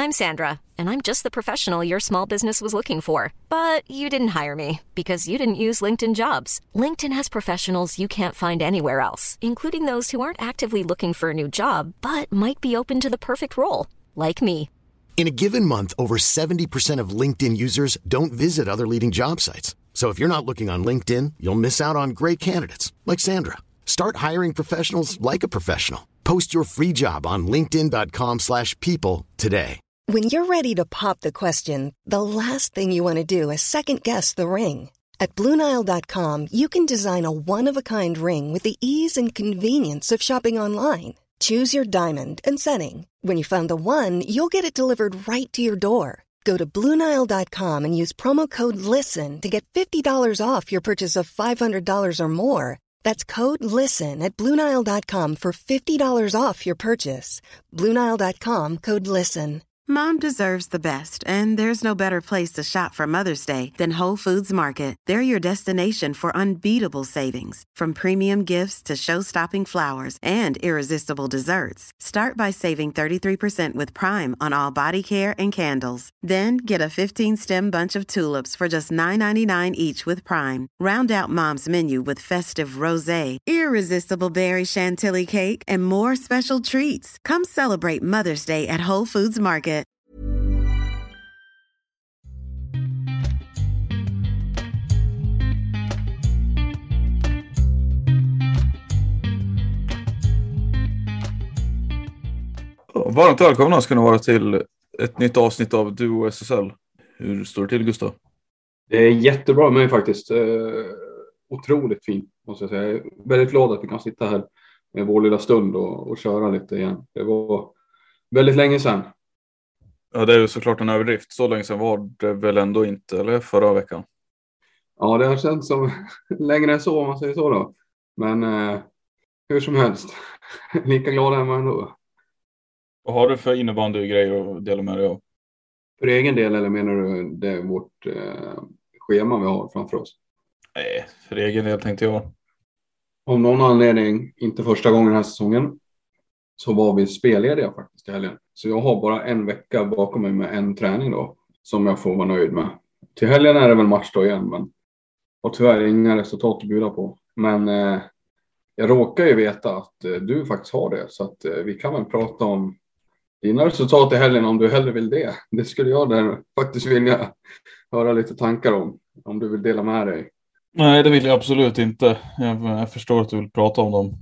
I'm Sandra, and I'm just the professional your small business was looking for. But you didn't hire me because you didn't use LinkedIn Jobs. LinkedIn has professionals you can't find anywhere else, including those who aren't actively looking for a new job, but might be open to the perfect role, like me. In a given month, over 70% of LinkedIn users don't visit other leading job sites. So if you're not looking on LinkedIn, you'll miss out on great candidates like Sandra. Start hiring professionals like a professional. Post your free job on linkedin.com/people today. When you're ready to pop the question, the last thing you want to do is second-guess the ring. At BlueNile.com, you can design a one-of-a-kind ring with the ease and convenience of shopping online. Choose your diamond and setting. When you find the one, you'll get it delivered right to your door. Go to BlueNile.com and use promo code LISTEN to get $50 off your purchase of $500 or more. That's code LISTEN at BlueNile.com for $50 off your purchase. BlueNile.com, code LISTEN. Mom deserves the best, and there's no better place to shop for Mother's Day than Whole Foods Market. They're your destination for unbeatable savings, from premium gifts to show-stopping flowers and irresistible desserts. Start by saving 33% with Prime on all body care and candles. Then get a 15-stem bunch of tulips for just $9.99 each with Prime. Round out Mom's menu with festive rosé, irresistible berry chantilly cake, and more special treats. Come celebrate Mother's Day at Whole Foods Market. Varmt välkomna ska ni vara till ett nytt avsnitt av Duo SSL. Hur står det till, Gustav? Det är jättebra med mig faktiskt. Otroligt fint, måste jag säga. Jag är väldigt glad att vi kan sitta här med vår lilla stund och köra lite igen. Det var väldigt länge sedan. Ja, det är ju såklart en överdrift. Så länge sedan var det väl ändå inte, eller förra veckan? Ja, det har känts som längre än så, om man säger så då. Men hur som helst, lika glad är man ändå. Vad har du för innebandy-grejer att dela med dig av? För egen del, eller menar du det vårt schema vi har framför oss? Nej, för egen del tänkte jag. Om någon anledning, inte första gången den här säsongen, så var vi spellediga faktiskt i helgen. Så jag har bara en vecka bakom mig med en träning då, som jag får vara nöjd med. Till helgen är det väl match då igen, men har tyvärr inga resultat att bjuda på. Men jag råkar ju veta att du faktiskt har det, så att vi kan väl prata om dina resultat i helgen om du hellre vill det. Det skulle jag där faktiskt vilja höra lite tankar om du vill dela med dig. Nej, det vill jag absolut inte. Jag förstår att du vill prata om dem.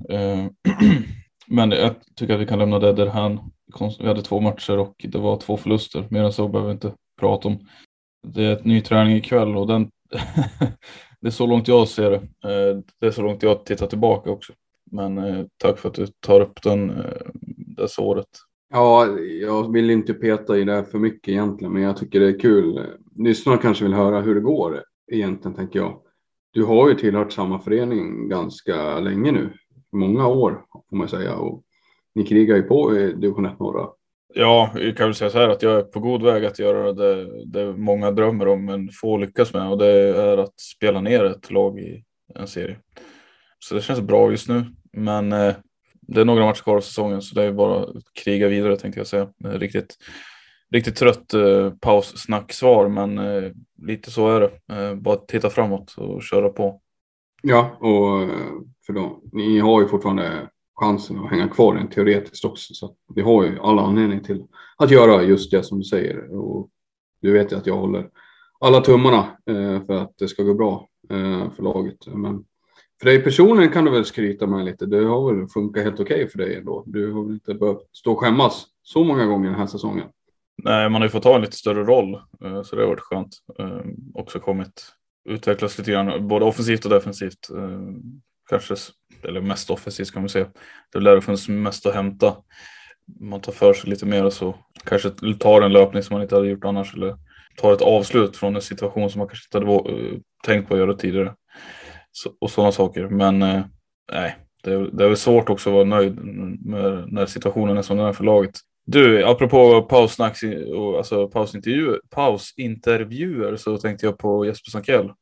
Men jag tycker att vi kan lämna det där. Vi hade 2 matcher och det var 2 förluster. Mer än så behöver vi inte prata om. Det är ett ny träning ikväll och den det är så långt jag ser det. Det är så långt jag tittar tillbaka också. Men tack för att du tar upp det såret. Ja, jag vill inte peta i det för mycket egentligen, men jag tycker det är kul. Lyssnarna kanske vill höra hur det går egentligen, tänker jag. Du har ju tillhört samma förening ganska länge nu. Många år, får man säga. Och ni krigar ju på i division 1 norra. Ja, jag kan väl säga så här att jag är på god väg att göra det många drömmer om, men få lyckas med. Och det är att spela ner ett lag i en serie. Så det känns bra just nu. Men det är några matcher kvar av säsongen, så det är bara att kriga vidare, tänkte jag säga. Riktigt trött paussnacksvar, men lite så är det. Bara titta framåt och köra på. Ja, och för då, ni har ju fortfarande chansen att hänga kvar en teoretiskt också. Så vi har ju alla anledning till att göra just det som du säger. Och du vet ju att jag håller alla tummarna för att det ska gå bra för laget. Men för dig personligen kan du väl skryta med lite. Det har väl funkat helt okej för dig ändå. Du har väl inte behövt stå och skämmas så många gånger den här säsongen. Nej, man har ju fått ta en lite större roll, så det har varit skönt. Också utvecklas lite grann, både offensivt och defensivt. Kanske, eller mest offensivt kan man säga. Det lär det finnas mest att hämta. Man tar för sig lite mer och så. Kanske tar en löpning som man inte hade gjort annars, eller tar ett avslut från en situation som man kanske inte hade tänkt på att göra tidigare. Och sådana saker. Men nej, det är väl svårt också att vara nöjd med när situationen är som den är för laget. Du, apropå paussnacks och alltså pausintervjuer, så tänkte jag på Jesper Sankell.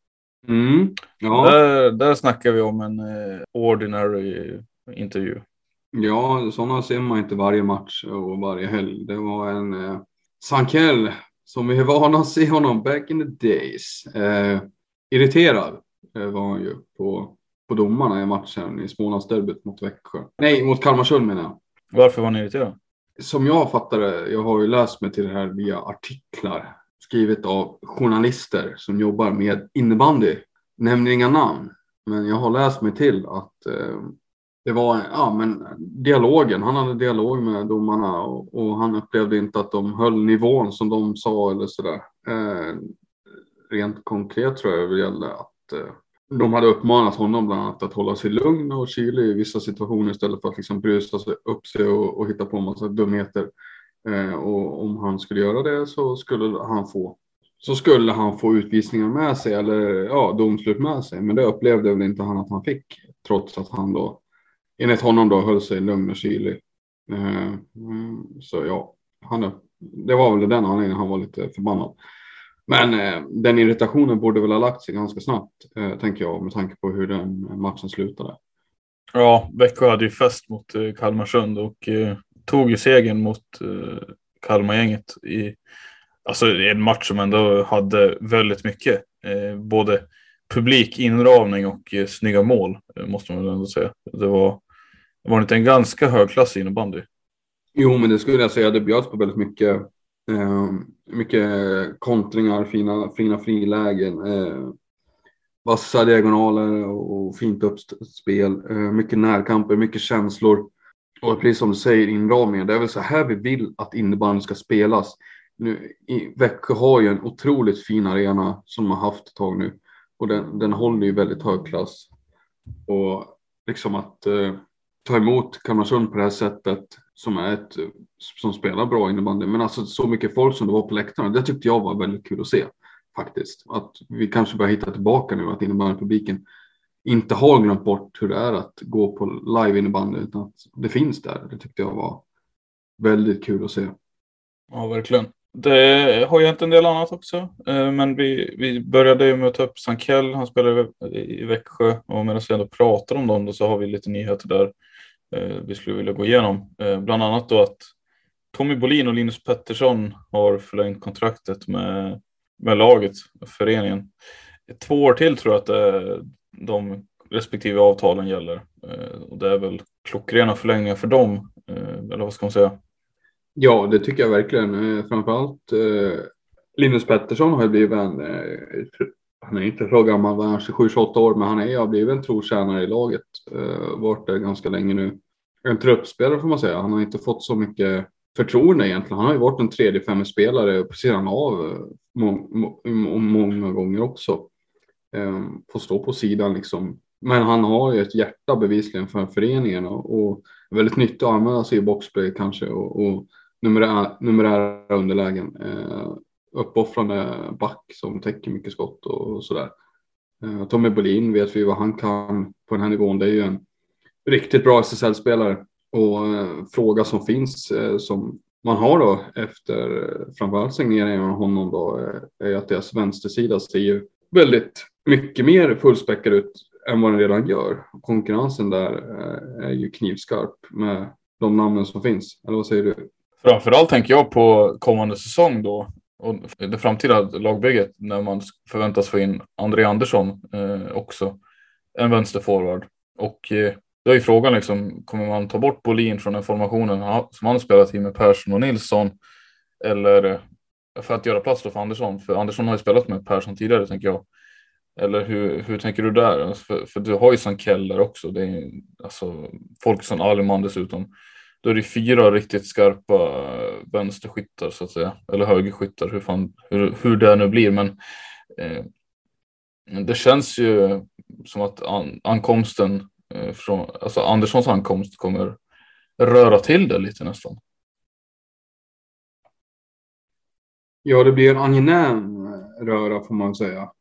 Ja. Där snackar vi om en ordinary intervju. Ja, sådana ser man inte varje match och varje helg. Det var Sankell, som vi är vana att se honom back in the days. Irriterad var han ju på domarna i matchen i Smålandsderbyt mot Växjö. Nej, mot Kalmarsund menar jag. Varför var ni irriterade? Som jag fattar det, jag har ju läst mig till det här via artiklar skrivet av journalister som jobbar med innebandy. Nämner inga namn, men jag har läst mig till att det var dialogen. Han hade dialog med domarna och han upplevde inte att de höll nivån som de sa eller sådär. Rent konkret tror jag det gällde att de hade uppmanat honom bland annat att hålla sig lugn och kylig i vissa situationer istället för att liksom brusa sig upp sig och hitta på en massa dumheter. Och om han skulle göra det så skulle han få utvisningar med sig eller domslut med sig. Men det upplevde väl inte han att han fick, trots att han då enligt honom då höll sig lugn och kylig. Så ja, det var väl den anledningen han var lite förbannad. Men den irritationen borde väl ha lagt sig ganska snabbt, tänker jag, med tanke på hur den matchen slutade. Ja, Växjö hade ju fest mot Kalmarsund och tog ju segern mot Kalmargänget i en match som ändå hade väldigt mycket. Både publik, inramning och snygga mål, måste man väl ändå säga. Det var inte en ganska hög klass innebandy. Jo, men det skulle jag säga. Det bjöds på väldigt mycket kontringar, fina frilägen, vassa diagonaler och fint uppspel, mycket närkamper, mycket känslor och precis som du säger, inramningen. Det är väl så här vi vill att innebandy ska spelas. Nu, Växjö har ju en otroligt fin arena som de har haft ett tag nu och den håller ju väldigt hög klass och liksom att ta emot Kalmarsund på det här sättet som spelar bra innebandy. Men alltså så mycket folk som det var på läktarna, det tyckte jag var väldigt kul att se faktiskt. Att vi kanske börjar hitta tillbaka nu, att innebandypubliken inte har glömt bort hur det är att gå på live innebandy, utan att det finns där. Det tyckte jag var väldigt kul att se. Ja, verkligen. Det har ju hänt en del annat också, men vi började ju med att ta upp Sankell. Han spelade i Växjö och medan vi ändå pratar om dem då, så har vi lite nyheter där vi skulle vilja gå igenom. Bland annat då att Tommy Bolin och Linus Pettersson har förlängt kontraktet med laget, föreningen. 2 år till tror jag att de respektive avtalen gäller. Och det är väl klockrena förlängningar för dem, eller vad ska man säga? Ja, det tycker jag verkligen. Framförallt Linus Pettersson har ju blivit han är inte så gammal, han är 27-28 år, men han har blivit en trotjänare i laget. Varit där ganska länge nu. En truppspelare får man säga. Han har inte fått så mycket förtroende egentligen. Han har ju varit en 3-5-spelare på sidan av många gånger också. Får stå på sidan liksom. Men han har ju ett hjärta bevisligen för föreningen och väldigt nyttigt att använda sig i boxplay kanske och numerära underlägen. Uppoffrande back som täcker mycket skott och sådär. Tommy Bolin vet vi vad han kan på den här nivån. Det är ju en riktigt bra SSL-spelare och fråga som finns som man har då efter framförallt signeringen av honom då är att deras vänstersida ser ju väldigt mycket mer fullspäckad ut än vad den redan gör. Konkurrensen där är ju knivskarp med de namnen som finns. Eller vad säger du? Framförallt tänker jag på kommande säsong då och det framtida lagbygget när man förväntas få in André Andersson också, en vänsterforward. Och då är frågan liksom, kommer man ta bort Bolin från den formationen som han spelat i med Persson och Nilsson, eller för att göra plats då för Andersson? För Andersson har ju spelat med Persson tidigare, tänker jag. Eller hur tänker du där? För du har ju Sankell där också. Det är alltså Folkesson, Aleman dessutom. Då är det 4 riktigt skarpa vänsterskyttar så att säga. Eller högerskyttar, hur det nu blir. Men det känns ju som att ankomsten alltså Anderssons ankomst kommer röra till det lite nästan. Ja, det blir en angenäm röra får man säga.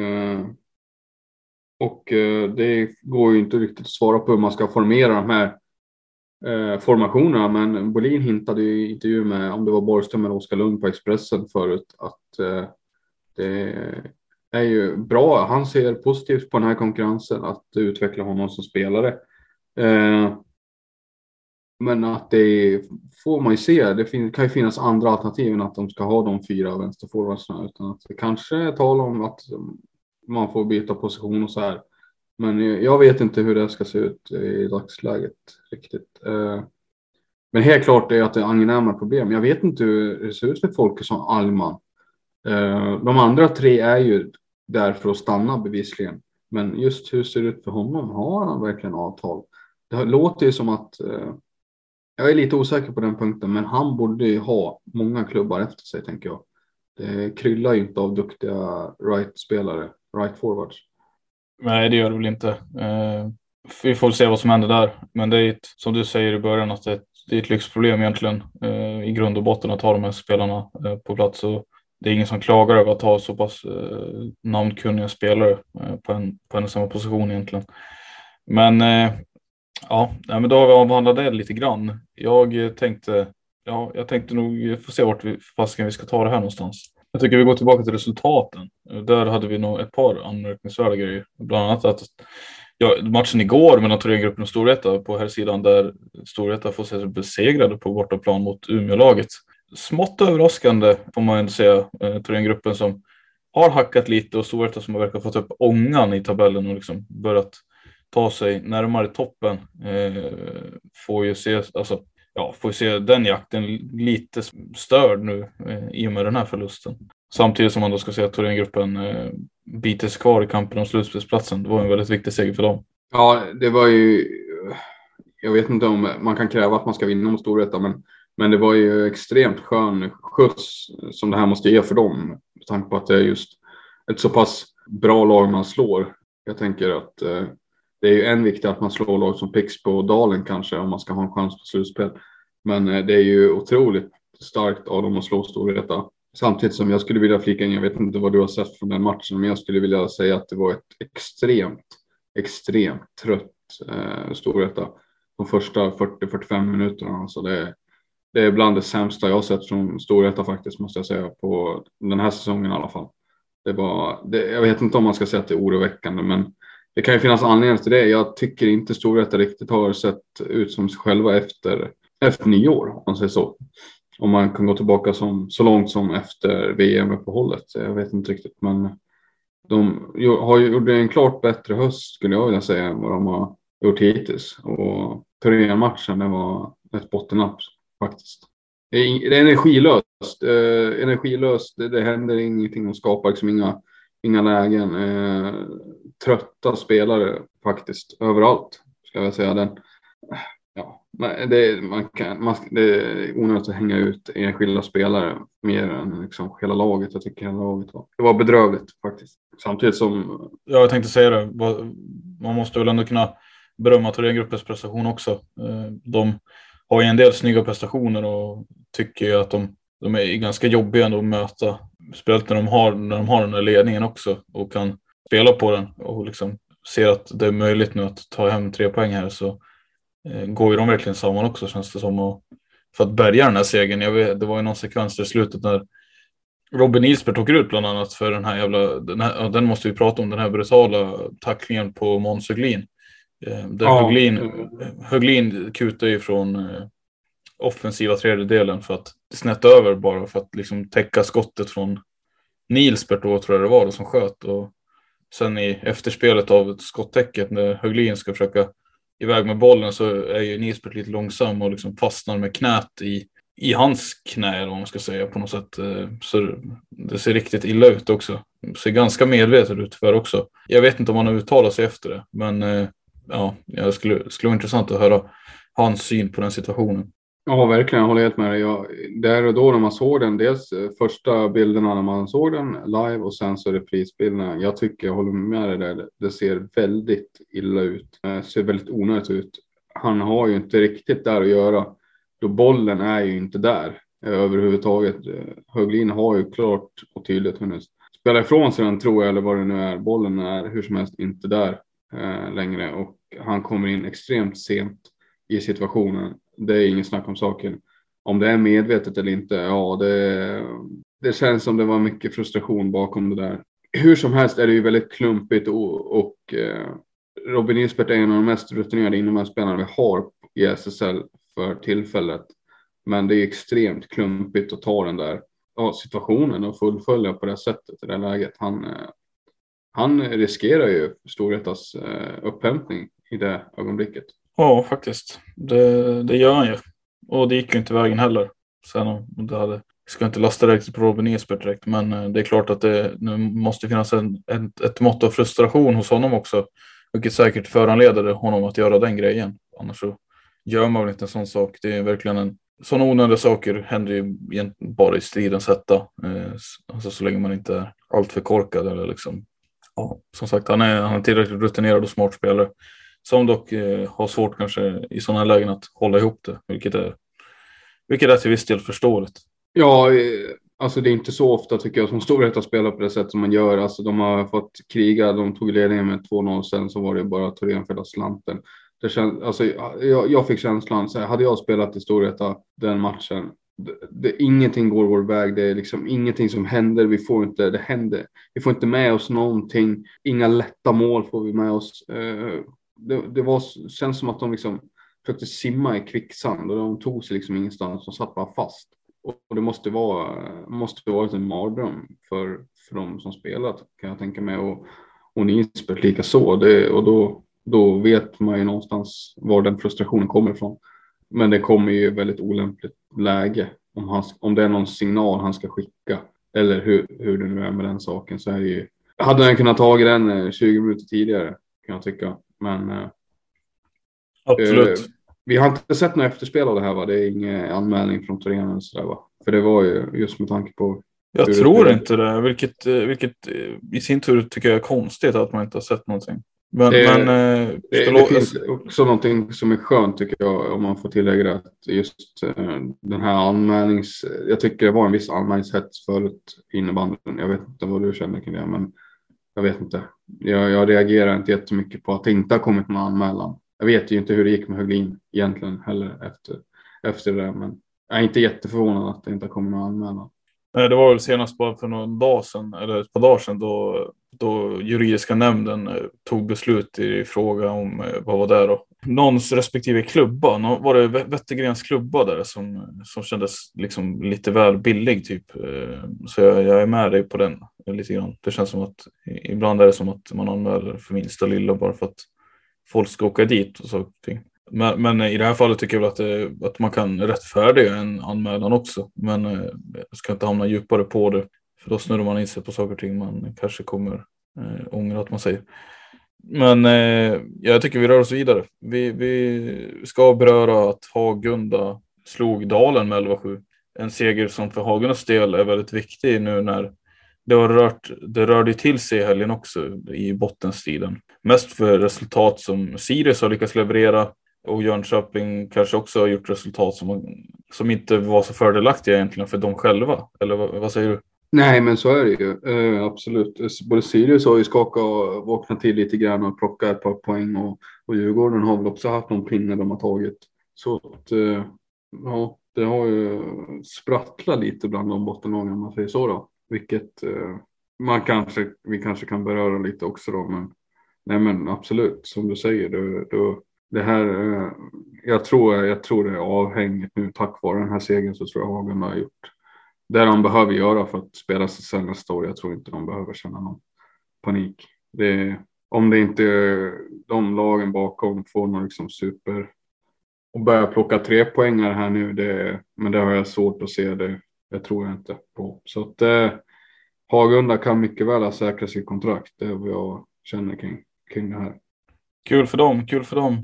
Och det går ju inte riktigt att svara på hur man ska formera de här formationerna, men Bolin hintade i intervju med, om det var Borgström eller Oskar Lund på Expressen förut, att det är ju bra. Han ser positivt på den här konkurrensen, att utveckla honom som spelare. Men att det får man ju se. Det kan ju finnas andra alternativ än att de ska ha de 4 vänsterforwardsarna. Utan att det kanske är tal om att man får byta position och så här. Men jag vet inte hur det ska se ut i dagsläget riktigt. Men helt klart är att det är angenäma problem. Jag vet inte hur det ser ut för folk som Alman. De andra 3 är ju där för att stanna bevisligen. Men just hur ser det ut för honom? Har han verkligen avtal? Det låter ju som att... jag är lite osäker på den punkten. Men han borde ju ha många klubbar efter sig, tänker jag. Det kryllar ju inte av duktiga right-spelare. Right-forwards. Nej, det gör det väl inte. Vi får se vad som händer där. Men det är som du säger i början, att det är ett lyxproblem egentligen. I grund och botten att ha de här spelarna på plats. Och det är ingen som klagar över att ha så pass namnkunniga spelare på en och samma position egentligen. Men men då har vi avhandlat det lite grann. Jag tänkte nog få se vart vi ska ta det här någonstans. Jag tycker vi går tillbaka till resultaten. Där hade vi nog ett par anmärkningsvärda grejer. Bland annat att matchen igår mellan Thorengruppen och Storvreta på här sidan, där Storvreta får sig besegrade på bortaplan mot Umeå-laget. Smått överraskande får man ändå säga. Thorengruppen som har hackat lite och Storvreta som har verkar fått upp ångan i tabellen och liksom börjat ta sig närmare toppen. Får ju se den jakten lite störd nu i och med den här förlusten. Samtidigt som man då ska se att Thorengruppen biter sig kvar i kampen om slutspelsplatsen. Det var en väldigt viktig seger för dem. Ja, det var ju... Jag vet inte om man kan kräva att man ska vinna mot Storvreta, men det var ju extremt skön skjuts som det här måste ge för dem. Med tanke på att det är just ett så pass bra lag man slår. Jag tänker att det är ju än viktigare att man slår lag som Pixbo och Dalen kanske, om man ska ha en chans på slutspel. Men det är ju otroligt starkt av dem att slå Storvreta. Samtidigt som jag skulle vilja flika in, jag vet inte vad du har sett från den matchen, men jag skulle vilja säga att det var ett extremt trött Storvreta de första 40-45 minuterna. Alltså det är bland det sämsta jag har sett från Storvreta faktiskt, måste jag säga, på den här säsongen i alla fall. Jag vet inte om man ska säga att det är oroväckande, men det kan ju finnas anledningar till det. Jag tycker inte Storvreta riktigt har sett ut som sig själva efter nyår, om man säger så. Om man kan gå tillbaka så långt som efter VM-uppehållet. Jag vet inte riktigt, men de har ju gjort en klart bättre höst, skulle jag vilja säga, än vad de har gjort hittills. Och Thorengruppen-matchen, det var ett bottennapp faktiskt. Det är energilöst. Det händer ingenting och skapar liksom inga lägen. Trötta spelare faktiskt överallt, ska jag säga. Det är onödigt att hänga ut enskilda spelare mer än liksom hela laget. Jag tycker hela laget var bedrövligt faktiskt. Samtidigt som... Ja, jag tänkte säga det. Man måste väl ändå kunna berömma Thorengruppens prestation också. De har ju en del snygga prestationer och tycker att de är ganska jobbiga ändå att möta. Speciellt när de har den här ledningen också och kan spela på den och liksom ser att det är möjligt nu att ta hem 3 poäng här, så går ju de verkligen samman också, känns det som, och för att bärga den här segern. Det var ju någon sekvens i slutet när Robin Nilsberg tog ut bland annat för den måste vi prata om, den här brutala tacklingen på Måns Höglin. Höglin kutar ju från offensiva tredjedelen för att snätta över, bara för att liksom täcka skottet från Nilsberg då, tror jag det var, som sköt, och sen i efterspelet av ett skottäcket när Höglin ska försöka iväg med bollen, så är ju Nilsberg lite långsam och liksom fastnar med knät i hans knä, eller vad man ska säga, på något sätt. Så det ser riktigt illa ut också. Det ser ganska medvetet ut för också. Jag vet inte om han har uttalat sig efter det, men jag skulle vara intressant att höra hans syn på den situationen. Ja, verkligen. Jag håller helt med dig. Där och då när man såg den, dels första bilderna när man såg den live och sen så reprisbilderna. Jag håller med dig där. Det ser väldigt illa ut. Det ser väldigt onödigt ut. Han har ju inte riktigt där att göra. Då bollen är ju inte där överhuvudtaget. Höglin har ju klart och tydligt hunnit spela ifrån sig den, tror jag, eller vad det nu är. Bollen är hur som helst inte där längre, och han kommer in extremt sent i situationen. Det är ingen snack om saken. Om det är medvetet eller inte, det känns som det var mycket frustration bakom det där. Hur som helst är det ju väldigt klumpigt, och Robin Nilsberg är en av de mest rutinerade inomhusspelarna vi har i SSL för tillfället. Men det är extremt klumpigt att ta den där situationen och fullfölja på det sättet i det läget. Han riskerar ju Storvretas upphämtning i det ögonblicket. Ja, faktiskt. Det gör han ju. Och det gick ju inte vägen heller. Sen om det hade... Jag ska inte lasta direkt på Robin Esbert direkt, men det är klart att det nu måste finnas ett mått av frustration hos honom också. Vilket säkert föranleder honom att göra den grejen. Annars så gör man väl inte en sån sak. Det är verkligen sådana onödiga saker händer ju bara i stridens hetta. Alltså så länge man inte är allt för korkad eller liksom. Ja, som sagt, han är tillräckligt rutinerad och smart spelare. Som dock har svårt kanske i sådana här lägen att hålla ihop det. Vilket är till viss del förståeligt. Ja, alltså det är inte så ofta tycker jag som Storvreta spelar på det sätt som man gör. Alltså de har fått kriga, de tog ledningen med 2-0, sen så var det bara Thorén för slanten. Alltså, jag fick känslan, så här, hade jag spelat i Storvreta den matchen, ingenting går vår väg, det är liksom ingenting som händer, vi får inte med oss någonting, inga lätta mål får vi med oss. Känns som att de liksom försökte simma i kvicksand och de tog sig liksom ingenstans, de satt bara fast. Och det måste vara en mardröm för de som spelat, kan jag tänka mig, och Nisbet lika så. Och då vet man ju någonstans var den frustrationen kommer ifrån. Men det kommer ju väldigt olämpligt läge. Om det är någon signal han ska skicka, eller hur det nu är med den saken, så är det ju... Hade han kunnat ta den 20 minuter tidigare, kan jag tycka. Men... Absolut. Vi har inte sett något efterspel av det här, va? Det är ingen anmälning från Thorén eller sådär, va? För det var ju just med tanke på... Jag tror inte det, vilket i sin tur tycker jag är konstigt att man inte har sett någonting. Det finns också någonting som är skönt tycker jag, om man får tillägga det, att just den här jag tycker det var en viss anmälningshets förut innebanden. Jag vet inte vad du känner kring det, men jag vet inte. Jag reagerar inte jättemycket på att det inte har kommit någon anmälan. Jag vet ju inte hur det gick med Höglin egentligen heller efter det, men jag är inte jätteförvånad att det inte har kommit någon anmälan. Nej, det var väl senast bara för någon dag sedan, eller ett par dagar sedan, då juridiska nämnden tog beslut i fråga om, vad var det då? Någons respektive klubba, var det Wettergrens klubba där som kändes liksom lite väl billig typ. Så jag är med dig på den lite grann. Det känns som att ibland är det som att man anmäler för minsta lilla bara för att folk ska åka dit och så. Men i det här fallet tycker jag väl att man kan rättfärdiga en anmälan också. Men jag ska inte hamna djupare på det. För då snurrar man in sig på saker och ting man kanske kommer ångra att man säger. Men jag tycker vi rör oss vidare. Vi ska beröra att Hagunda slog Dalen med 11-7. En seger som för Hagundas del är väldigt viktig nu när det rörde till sig i helgen också i bottenstriden. Mest för resultat som Sirius har lyckats leverera, och Jönköping kanske också har gjort resultat som inte var så fördelaktiga egentligen för dem själva. Eller vad säger du? Nej, men så är det ju. Absolut. Både Sirius har ju skakat och vaknat till lite grann och plockat ett par poäng, och Djurgården har väl också haft någon pinne de har tagit. Så att, ja, det har ju sprattlat lite bland de bottenlagen, om man säger så då. Vilket vi kanske kan beröra lite också då. Men, nej, men absolut, som du säger, det här, jag tror det är avhängigt nu tack vare den här segern, så tror jag Hagen har gjort det de behöver göra för att spela sig sen nästa år. Jag tror inte de behöver känna någon panik. Om det inte de lagen bakom får någon liksom super och börja plocka 3 poängar här nu, men det har jag svårt att se, det tror jag inte på. Så att Hagunda kan mycket väl säkra sitt kontrakt, det är vad jag känner kring det här. Kul för dem.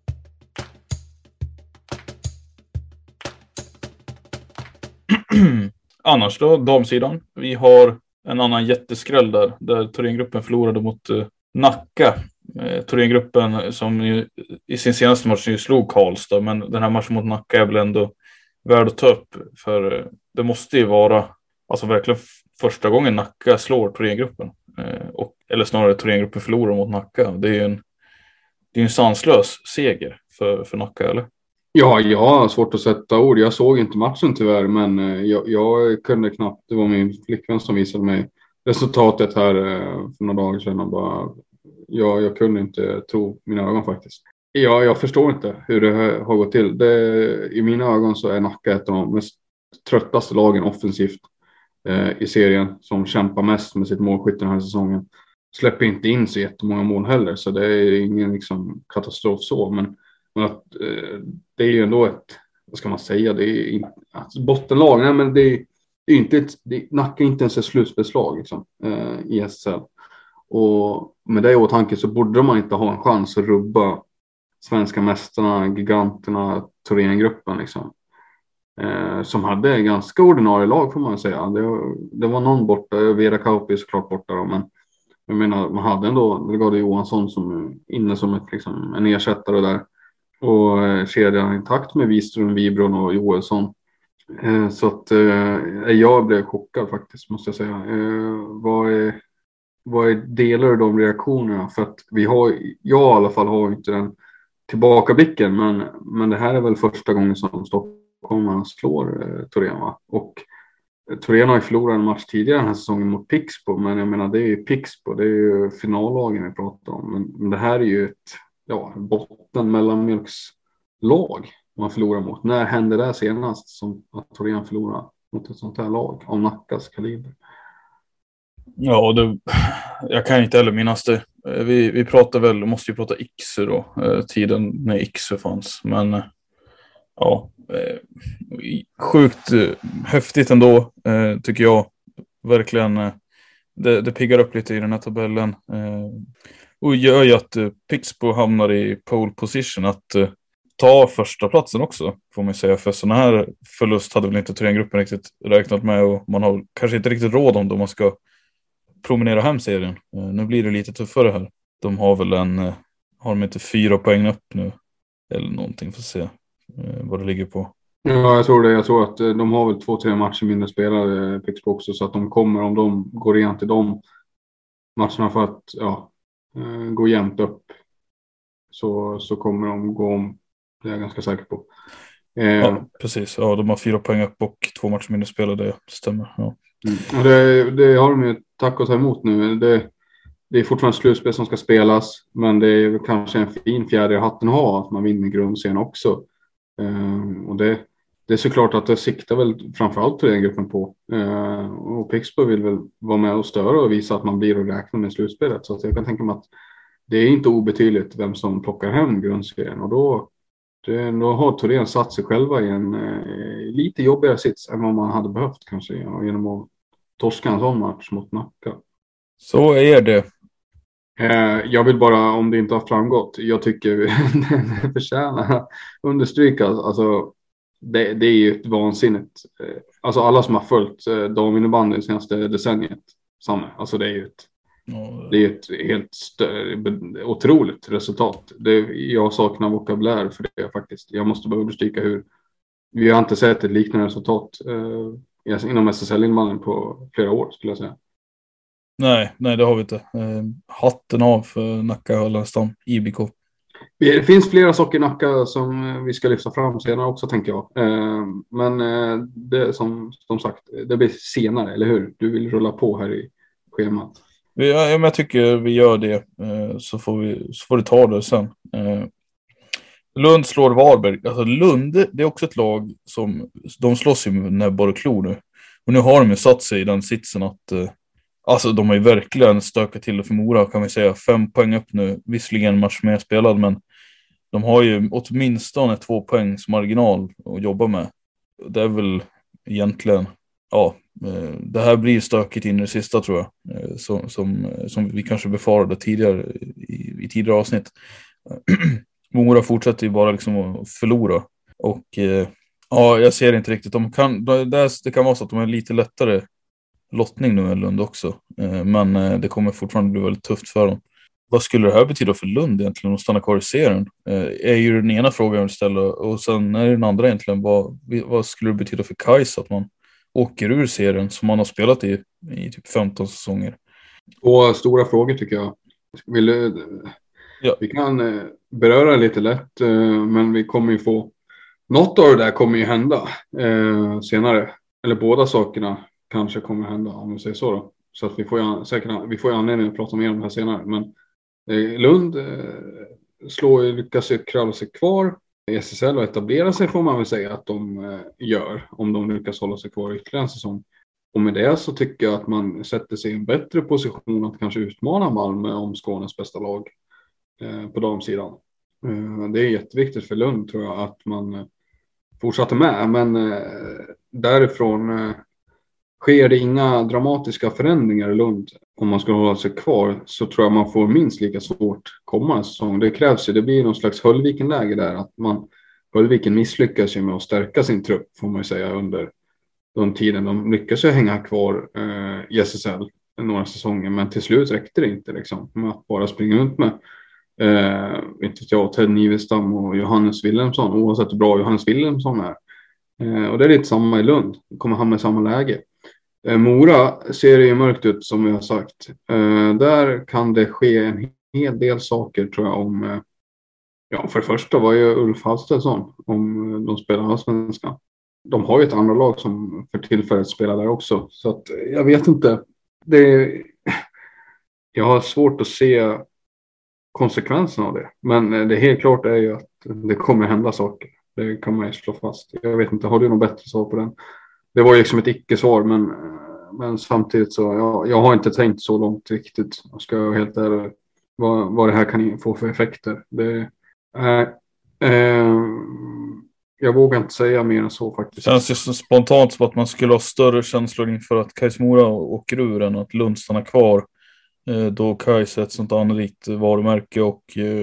Annars då, damsidan. Vi har en annan jätteskräll där Thorengruppen förlorade mot Nacka. Thorengruppen som i sin senaste match slog Karlstad, men den här matchen mot Nacka är väl ändå värd att ta upp, för det måste ju vara alltså verkligen första gången Nacka slår Thorengruppen. Eller snarare Thorengruppen förlorar mot Nacka. Det är ju en sanslös seger för Nacka, eller? Ja, jag har svårt att sätta ord. Jag såg inte matchen tyvärr, men jag kunde knappt. Det var min flickvän som visade mig resultatet här för några dagar sedan. Och bara, jag kunde inte tro mina ögon faktiskt. Ja, jag förstår inte hur det har gått till. I mina ögon så är Nacka ett av de mest tröttaste lagen offensivt i serien, som kämpar mest med sitt målskytte den här säsongen. Släpper inte in så jättemånga mål heller, så det är ingen liksom katastrof så. Men att, det är ju ändå vad ska man säga, det är alltså bottenlag. Nej, men det är inte Nacka är inte ens ett slutspelslag liksom, i SSL. Och med det i åtanke så borde man inte ha en chans att rubba svenska mästarna, giganterna, Thorengruppen liksom. Som hade ganska ordinarie lag får man säga. Det var någon borta, Vera Kauppi är såklart borta då, men jag menar man hade ändå Delgado Johansson som inne som en ersättare där. Och kedjan intakt med Wiström, Wibron och Joelsson. Så att jag blev chockad faktiskt, måste jag säga. Vad är delar av de reaktionerna? För att jag i alla fall har inte den tillbakablicken, men det här är väl första gången som Stockholm slår Thorén, va? Och Thorén har ju förlorat en match tidigare den här säsongen mot Pixbo, men jag menar det är ju Pixbo, det är ju finallagen vi pratar om, men det här är ju ett botten mellanmjölkslag man förlorar mot. När hände det senast som att Thorén förlorar mot ett sånt här lag av Nackas kaliber? Ja, jag kan inte heller minnas det. Vi pratar väl, måste ju prata Iksu då, tiden när Iksu fanns. Men ja, sjukt häftigt ändå, tycker jag. Verkligen, det piggar upp lite i den här tabellen. Och gör ju att Pixbo hamnar i pole position att ta första platsen också, får man säga. För sådana här förlust hade väl inte Thorengruppen riktigt räknat med, och man har kanske inte riktigt råd om man ska promenera hem serien. Nu blir det lite tuffare här. De har väl har de inte 4 poäng upp nu eller någonting, för att se vad det ligger på. Ja, jag tror det. Jag tror att de har väl 2-3 matcher mindre spelare Pixbo också, så att de kommer, om de går rent i de matcherna för att gå jämnt upp, så kommer de gå om. Det är jag ganska säker på. Ja, precis. Ja, de har 4 poäng upp och 2 matcher mindre spelare, det stämmer. Ja. Och det har de ju tack och ta emot nu. Det är fortfarande slutspel som ska spelas, men det är kanske en fin fjäder i hatten att ha att man vinner grundserien också. Och det är såklart att det siktar väl framförallt till den gruppen på. Och Pixbo vill väl vara med och störa och visa att man blir och räkna med slutspelet. Så att jag kan tänka mig att det är inte obetydligt vem som plockar hem grundserien. Och då har Thorén satt sig själva i en lite jobbigare sits än vad man hade behövt kanske, genom att torska en sån match mot Nacka. Så är det. Jag vill bara, om det inte har framgått, jag tycker det förtjänar understryka. Alltså, det är ju ett vansinnigt. Alltså alla som har följt daminnebandy senaste decenniet, Samme, alltså det är ju ett helt otroligt resultat. Jag saknar vokabulär för det faktiskt. Jag måste bara understryka hur vi har inte sett ett liknande resultat inom SSL-innebandyn på flera år, skulle jag säga. Nej, det har vi inte. Hatten av för Nacka Höllanstam, IBK. Det finns flera saker i Nacka som vi ska lyfta fram senare också, tänker jag. Men det som sagt, det blir senare, eller hur? Du vill rulla på här i schemat. Ja, men jag tycker vi gör det, så får du ta det sen. Lund slår Varberg. Alltså Lund, det är också ett lag som de slåss ju med näbbar och klor nu. Och nu har de ju satt sig i den sitsen att alltså de har ju verkligen stökat till det för Mora, kan vi säga. 5 poäng upp nu, visserligen en match mer spelad, men de har ju åtminstone 2 poängs marginal att jobba med. Det är väl egentligen, det här blir stökigt in i det sista, tror jag. Som vi kanske befarade tidigare i tidigare avsnitt. Mora fortsätter ju bara liksom att förlora. Och jag ser inte riktigt. Det kan vara så att de är lite lättare lottning nu än Lund också. Men det kommer fortfarande bli väldigt tufft för dem. Vad skulle det här betyda för Lund egentligen att stanna kvar i serien? Är ju den ena frågan jag vill ställa. Och sen är den andra egentligen, vad skulle det betyda för Kajsa att man åker ur serien som man har spelat i typ 15 säsonger? Och stora frågor tycker jag. Vi kan beröra lite lätt, men vi kommer ju få något av det där kommer ju hända senare. Eller båda sakerna kanske kommer hända, om vi säger så då. Så att vi får ju anledning att prata mer om det här senare. Men Lund lyckas kravla sig kvar i SSL och etablera sig, får man väl säga att de gör, om de lyckas hålla sig kvar ytterligare en säsong. Och med det så tycker jag att man sätter sig i en bättre position att kanske utmana Malmö om Skånes bästa lag på damsidan. Det är jätteviktigt för Lund, tror jag, att man fortsätter med. Men därifrån sker det inga dramatiska förändringar i Lund. Om man ska hålla sig kvar så tror jag man får minst lika svårt kommande säsong. Det krävs ju, det blir någon slags Höllviken-läge där. Att Höllviken misslyckas ju med att stärka sin trupp, får man ju säga, under de tiden. De lyckas ju hänga kvar i SSL några säsonger, men till slut räckte det inte liksom, med att bara springa runt med inte jag, Ted Nivestam och Johannes Wilhelmsson, oavsett hur bra Johannes Wilhelmsson är. Och det är lite samma i Lund, de kommer hamna i samma läge. Mora ser det ju mörkt ut, som vi har sagt. Där kan det ske en hel del saker, tror jag, om för det första var ju Ulf Hallstensson, om de spelar allsvenskan. De har ju ett andra lag som för tillfället spelar där också, så att jag vet inte. Jag har svårt att se konsekvenserna av det, men det helt klart är ju att det kommer hända saker. Det kan man ju slå fast. Jag vet inte, har du något bättre svar på den? Det var ju liksom ett icke-svar, men samtidigt så jag har inte tänkt så långt riktigt. Jag ska helt ärlig vad det här kan få för effekter. Jag vågar inte säga mer än så faktiskt. Det känns ju så spontant som att man skulle ha större känslor inför att Kais Mora åker ur än att Lund stannar kvar. Då Kais är ett sånt anrikt varumärke och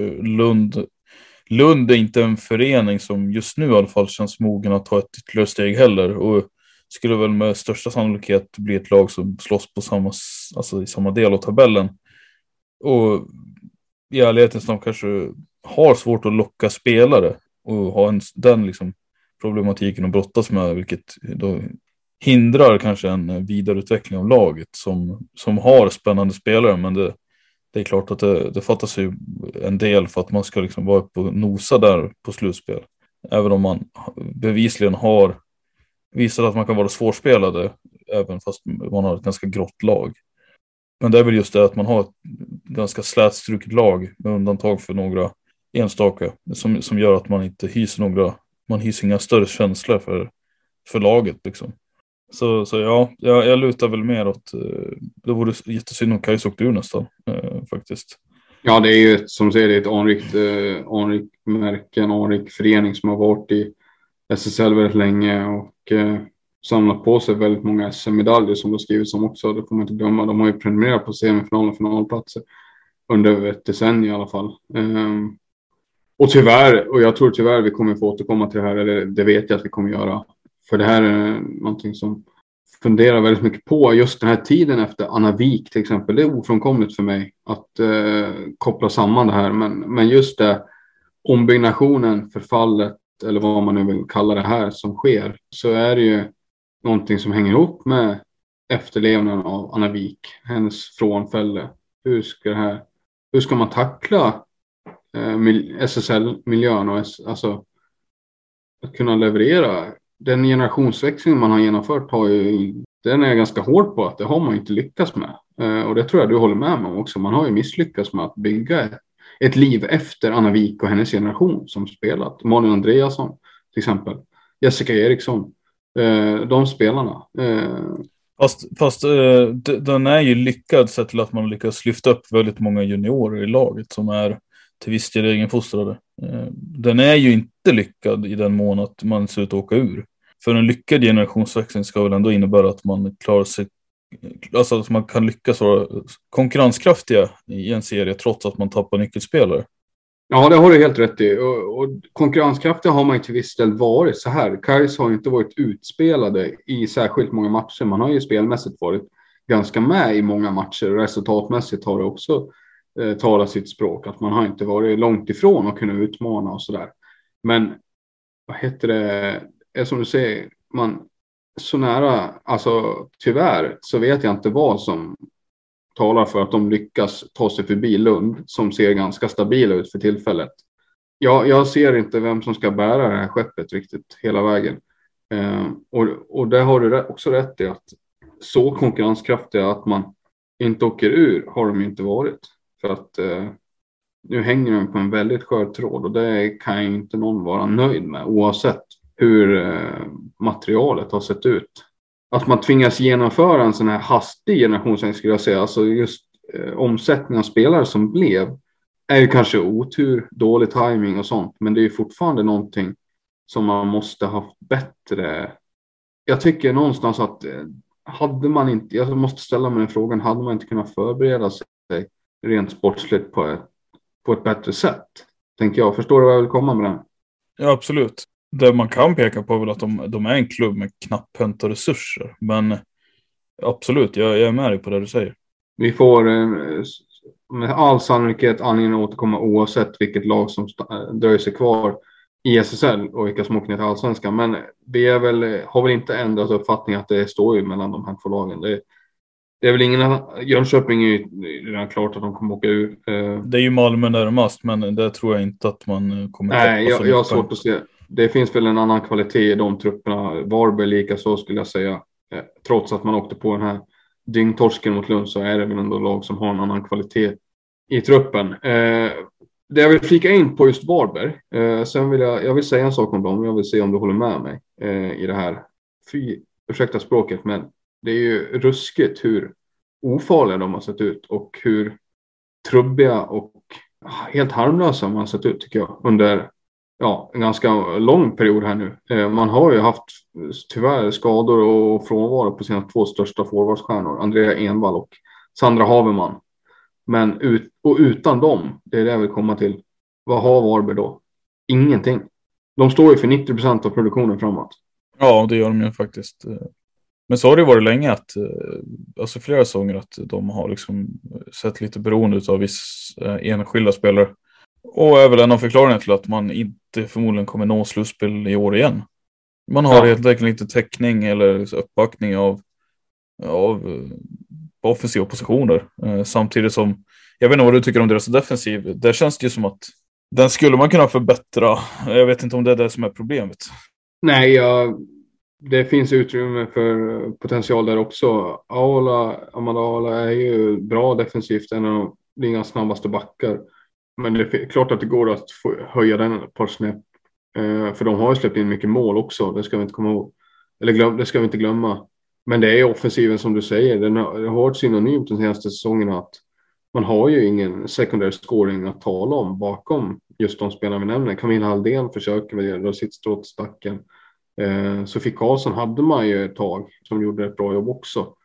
Lund är inte en förening som just nu i alla fall känns mogen att ta ett ytterligare steg heller, och skulle väl med största sannolikhet bli ett lag som slåss på i samma del av tabellen. Och i ärlighetens namn kanske har svårt att locka spelare och ha den liksom problematiken att brottas med, vilket då hindrar kanske en vidareutveckling av laget som har spännande spelare, men det är klart att det fattas ju en del för att man ska liksom vara på nosa där på slutspel. Även om man bevisligen har visat att man kan vara svårspelade, även fast man har ett ganska grått lag. Men det är väl just det att man har ett ganska slätstruket lag med undantag för några enstaka som gör att man inte hyser inga större känslor för laget liksom. Så ja, jag lutar väl mer åt det vore jättesynd om Kais åkte ur nästan faktiskt. Ja, det är ju som säger, det är ett anrikt märke, en anrik förening som har varit i SSL väldigt länge och samlat på sig väldigt många SM-medaljer som det skrivits om också. Det får man inte glömma. De har ju prenumererat på semifinal och finalplatser under ett decennium i alla fall. Och jag tror tyvärr vi kommer få återkomma till det här, eller det vet jag att vi kommer göra. För det här är någonting som funderar väldigt mycket på. Just den här tiden efter Anna Wik till exempel, det är ofrånkomligt för mig att koppla samman det här. Men just det, ombyggnationen, förfallet, eller vad man nu vill kalla det här som sker, så är det ju någonting som hänger ihop med efterlevnaden av Anna Wik, hennes frånfälle. Hur ska man tackla SSL-miljön och alltså att kunna leverera den generationsväxling man har genomfört den är ganska hård på att det har man inte lyckats med. Och det tror jag du håller med om också. Man har ju misslyckats med att bygga ett liv efter Anna Wik och hennes generation som spelat. Malin Andreasson till exempel. Jessica Eriksson. De spelarna. Fast den är ju lyckad sett till att man lyckas lyfta upp väldigt många juniorer i laget som är till viss del egenfostrade. Den är ju inte lyckad i den mån att man ser ut att åka ur. För en lyckad generationsväxling ska väl ändå innebära att man klarar sig, alltså att man kan lyckas vara konkurrenskraftiga i en serie trots att man tappar nyckelspelare. Ja, det har du helt rätt i. Och konkurrenskraftiga har man ju till viss del varit så här. Kais har ju inte varit utspelade i särskilt många matcher. Man har ju spelmässigt varit ganska med i många matcher. Resultatmässigt har det också talat sitt språk. Att man har inte varit långt ifrån att kunna utmana och sådär. Men vad heter det? Är som du säger, man så nära, alltså tyvärr så vet jag inte vad som talar för att de lyckas ta sig förbi Lund som ser ganska stabila ut för tillfället. Jag ser inte vem som ska bära det här skeppet riktigt hela vägen. Och där har du också rätt i att så konkurrenskraftiga att man inte åker ur har de inte varit. För att nu hänger den på en väldigt skör tråd och det kan ju inte någon vara nöjd med oavsett hur materialet har sett ut. Att man tvingas genomföra en sån här hastig generationsändring skulle jag säga, alltså just omsättning av spelare som blev är ju kanske otur, dålig timing och sånt, men det är ju fortfarande någonting som man måste ha bättre. Jag tycker någonstans att hade man inte, jag måste ställa mig den frågan, hade man inte kunnat förbereda sig rent sportsligt på ett bättre sätt? Tänker jag. Förstår du vad jag vill komma med den? Ja, absolut. Det man kan peka på är väl att de är en klubb med knapphänta resurser. Men absolut, jag är med dig på det du säger. Vi får med all sannolikhet anledning att återkomma oavsett vilket lag som dröjer sig kvar i SSL och vilka som åker ner till Allsvenskan. Men vi har väl inte ändrat uppfattning att det står ju mellan de här två lagen. Det är väl ingen. Jönköping är ju redan klart att de kommer åka ur. Det är ju Malmö närmast, men det tror jag inte att man kommer. Nej, jag har svårt att se. Det finns väl en annan kvalitet i de trupperna. Varberg lika så skulle jag säga. Trots att man åkte på den här dyngtorsken mot Lund så är det väl ändå lag som har en annan kvalitet i truppen. Det jag vill flika in på just Varberg. Sen jag vill säga en sak om dem. Jag vill se om du håller med mig i det här. Ursäkta språket, men det är ju ruskigt hur ofarliga de har sett ut och hur trubbiga och helt harmlösa de har sett ut tycker jag under en ganska lång period här nu. Man har ju haft tyvärr skador och frånvaro på sina två största forwardsstjärnor, Andrea Envall och Sandra Haverman. Men utan dem, det är det jag vill komma till. Vad har Varberg då? Ingenting. De står ju för 90% av produktionen framåt. Ja, det gör de ju faktiskt. Men så har det varit länge att, alltså flera säsonger att de har liksom sett lite beroende av vissa enskilda spelare. Och är väl en av förklaringarna till att man inte förmodligen kommer nå slutspel i år igen. Man har helt enkelt inte täckning eller uppbackning av offensiva positioner. Samtidigt som, jag vet inte vad du tycker om deras defensiv. Där känns det ju som att den skulle man kunna förbättra. Jag vet inte om det är det som är problemet. Nej, det finns utrymme för potential där också. Amanda Aula är ju bra defensivt, en av de snabbaste backar. Men det är klart att det går att höja den ett par snäpp. För de har ju släppt in mycket mål också. Det ska vi inte komma ihåg. Det ska vi inte glömma. Men det är offensiven som du säger. Den har varit synonymt den senaste säsongen att man har ju ingen secondary scoring att tala om bakom just de spelarna vi nämner. Camilla Halldén försöker med det. Då sitter stråt stacken. Sofie Karlsson hade man ju ett tag som gjorde ett bra jobb också.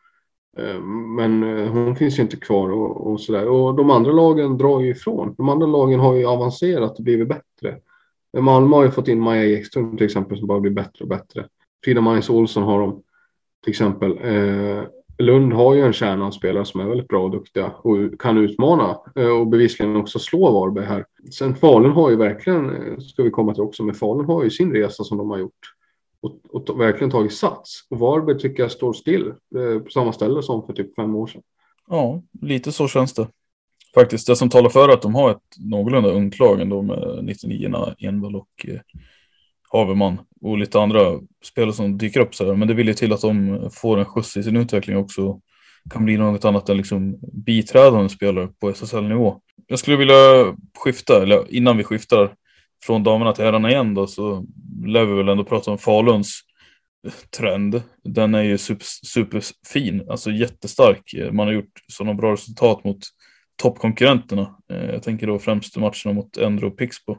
Men hon finns ju inte kvar och sådär. Och de andra lagen drar ju ifrån. De andra lagen har ju avancerat och blivit bättre. Malmö har ju fått in Maja Ekström till exempel som bara blir bättre och bättre. Frida Majs Olsson har de till exempel. Lund har ju en kärna av spelare som är väldigt bra och duktiga och kan utmana och bevisligen också slå Varberg här. Sen Falun har ju verkligen, ska vi komma till också, med Falun har ju sin resa som de har gjort. Och verkligen tagit sats. Och Varberg tycker jag står still på samma ställe som för typ 5 år sedan. Ja, lite så känns det. Faktiskt, det som talar för att de har ett någorlunda ungt lag ändå med 99-orna Envall och Haverman och lite andra spelare som dyker upp så här. Men det vill ju till att de får en skjuts i sin utveckling också. Kan bli något annat än liksom biträdande spelare på SSL-nivå. Jag skulle vilja skifta, eller innan vi skiftar från damerna till herrarna igen då, så lär vi väl ändå prata om Faluns trend. Den är ju superfin, alltså jättestark. Man har gjort sådana bra resultat mot toppkonkurrenterna. Jag tänker då främst matcherna mot Endre och Pixbo.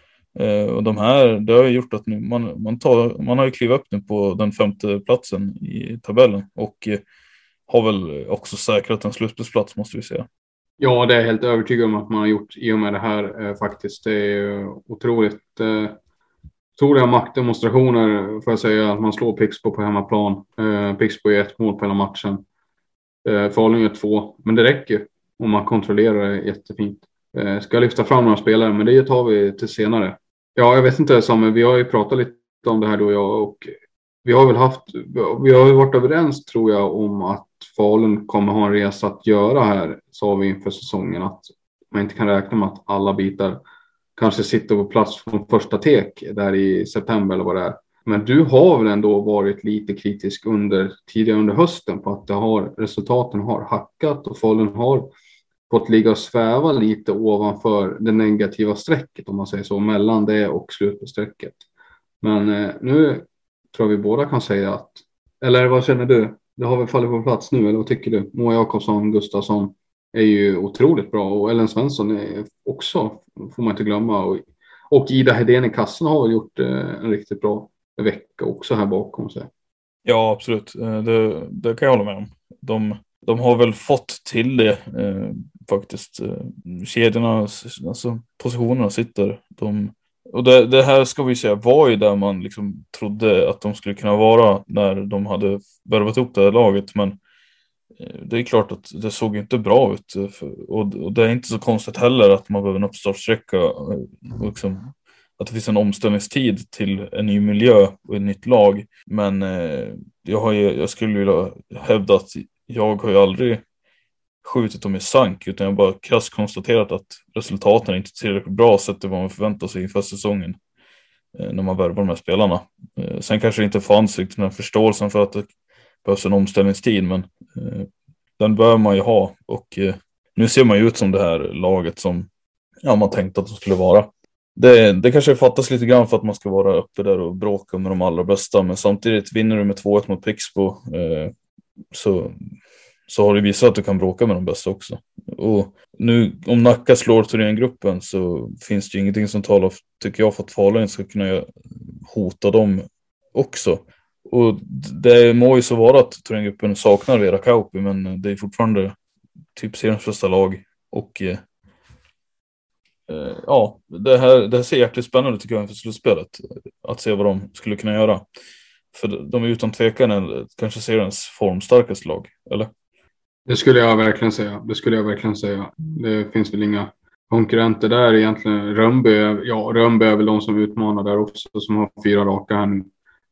Och det har gjort att nu man har ju klivit upp nu på den 5:e platsen i tabellen och har väl också säkrat en slutspelsplats, måste vi säga. Ja, det är helt övertygad om att man har gjort i och med det här faktiskt. Det är otroligt stora maktdemonstrationer får jag säga. Att man slår Pixbo på hemmaplan. Pixbo är 1 mål på hela matchen. Falun gör 2, men det räcker om man kontrollerar det jättefint. Ska lyfta fram några spelare, men det tar vi till senare. Ja, jag vet inte, Samuel, vi har ju pratat lite om det här då jag och vi har ju varit överens tror jag om att Falun kommer ha en resa att göra här, sa vi inför säsongen, att man inte kan räkna med att alla bitar kanske sitter på plats från första tek där i september eller vad det är. Men du har väl ändå varit lite kritisk tidigare under hösten på att resultaten har hackat och Falun har fått ligga och sväva lite ovanför det negativa strecket, om man säger så, mellan det och slutstrecket. Men nu tror vi båda kan säga att, eller vad känner du? Det har väl fallit på plats nu, eller vad tycker du? Moa Jakobsson, Gustafsson är ju otroligt bra, och Ellen Svensson är också, får man inte glömma, och Ida Hedén i kassen har väl gjort en riktigt bra vecka också här bakom sig. Ja, absolut. Det kan jag hålla med om. De har väl fått till det faktiskt. Kedjorna, alltså positionerna sitter. Och det här ska vi säga var ju där man liksom trodde att de skulle kunna vara när de hade värvat upp det här laget. Men det är klart att det såg inte bra ut. Och det är inte så konstigt heller att man behöver en uppstartsträcka. Liksom, att det finns en omställningstid till en ny miljö och ett nytt lag. Men jag skulle vilja hävda att jag har ju aldrig skjutit dem i sank, utan jag bara krasst konstaterat att resultaten är inte tillräckligt bra sett till vad man förväntar sig inför säsongen när man värvar de här spelarna. Sen kanske det inte fanns den här förståelsen för att det behövs en omställningstid, men den bör man ju ha, och nu ser man ju ut som det här laget som man tänkte att de skulle vara. Det kanske fattas lite grann för att man ska vara uppe där och bråka med de allra bästa, men samtidigt vinner du med 2-1 mot Pixbo så har det visat att du kan bråka med de bästa också. Och nu om Nacka slår Thorengruppen så finns det ju ingenting som talar, tycker jag, för att Falun ska kunna hota dem också. Och det må ju så vara att Thorengruppen saknar Vera Kauppi, men det är fortfarande typ seriens första lag, och det här ser jäkligt spännande tycker jag inför slutspelet, att se vad de skulle kunna göra. För de är utan tvekan kanske seriens formstarkaste lag, eller? Det skulle jag verkligen säga. Det finns väl inga konkurrenter där egentligen. Rönnby är väl de som utmanar där också, som har 4 raka här nu.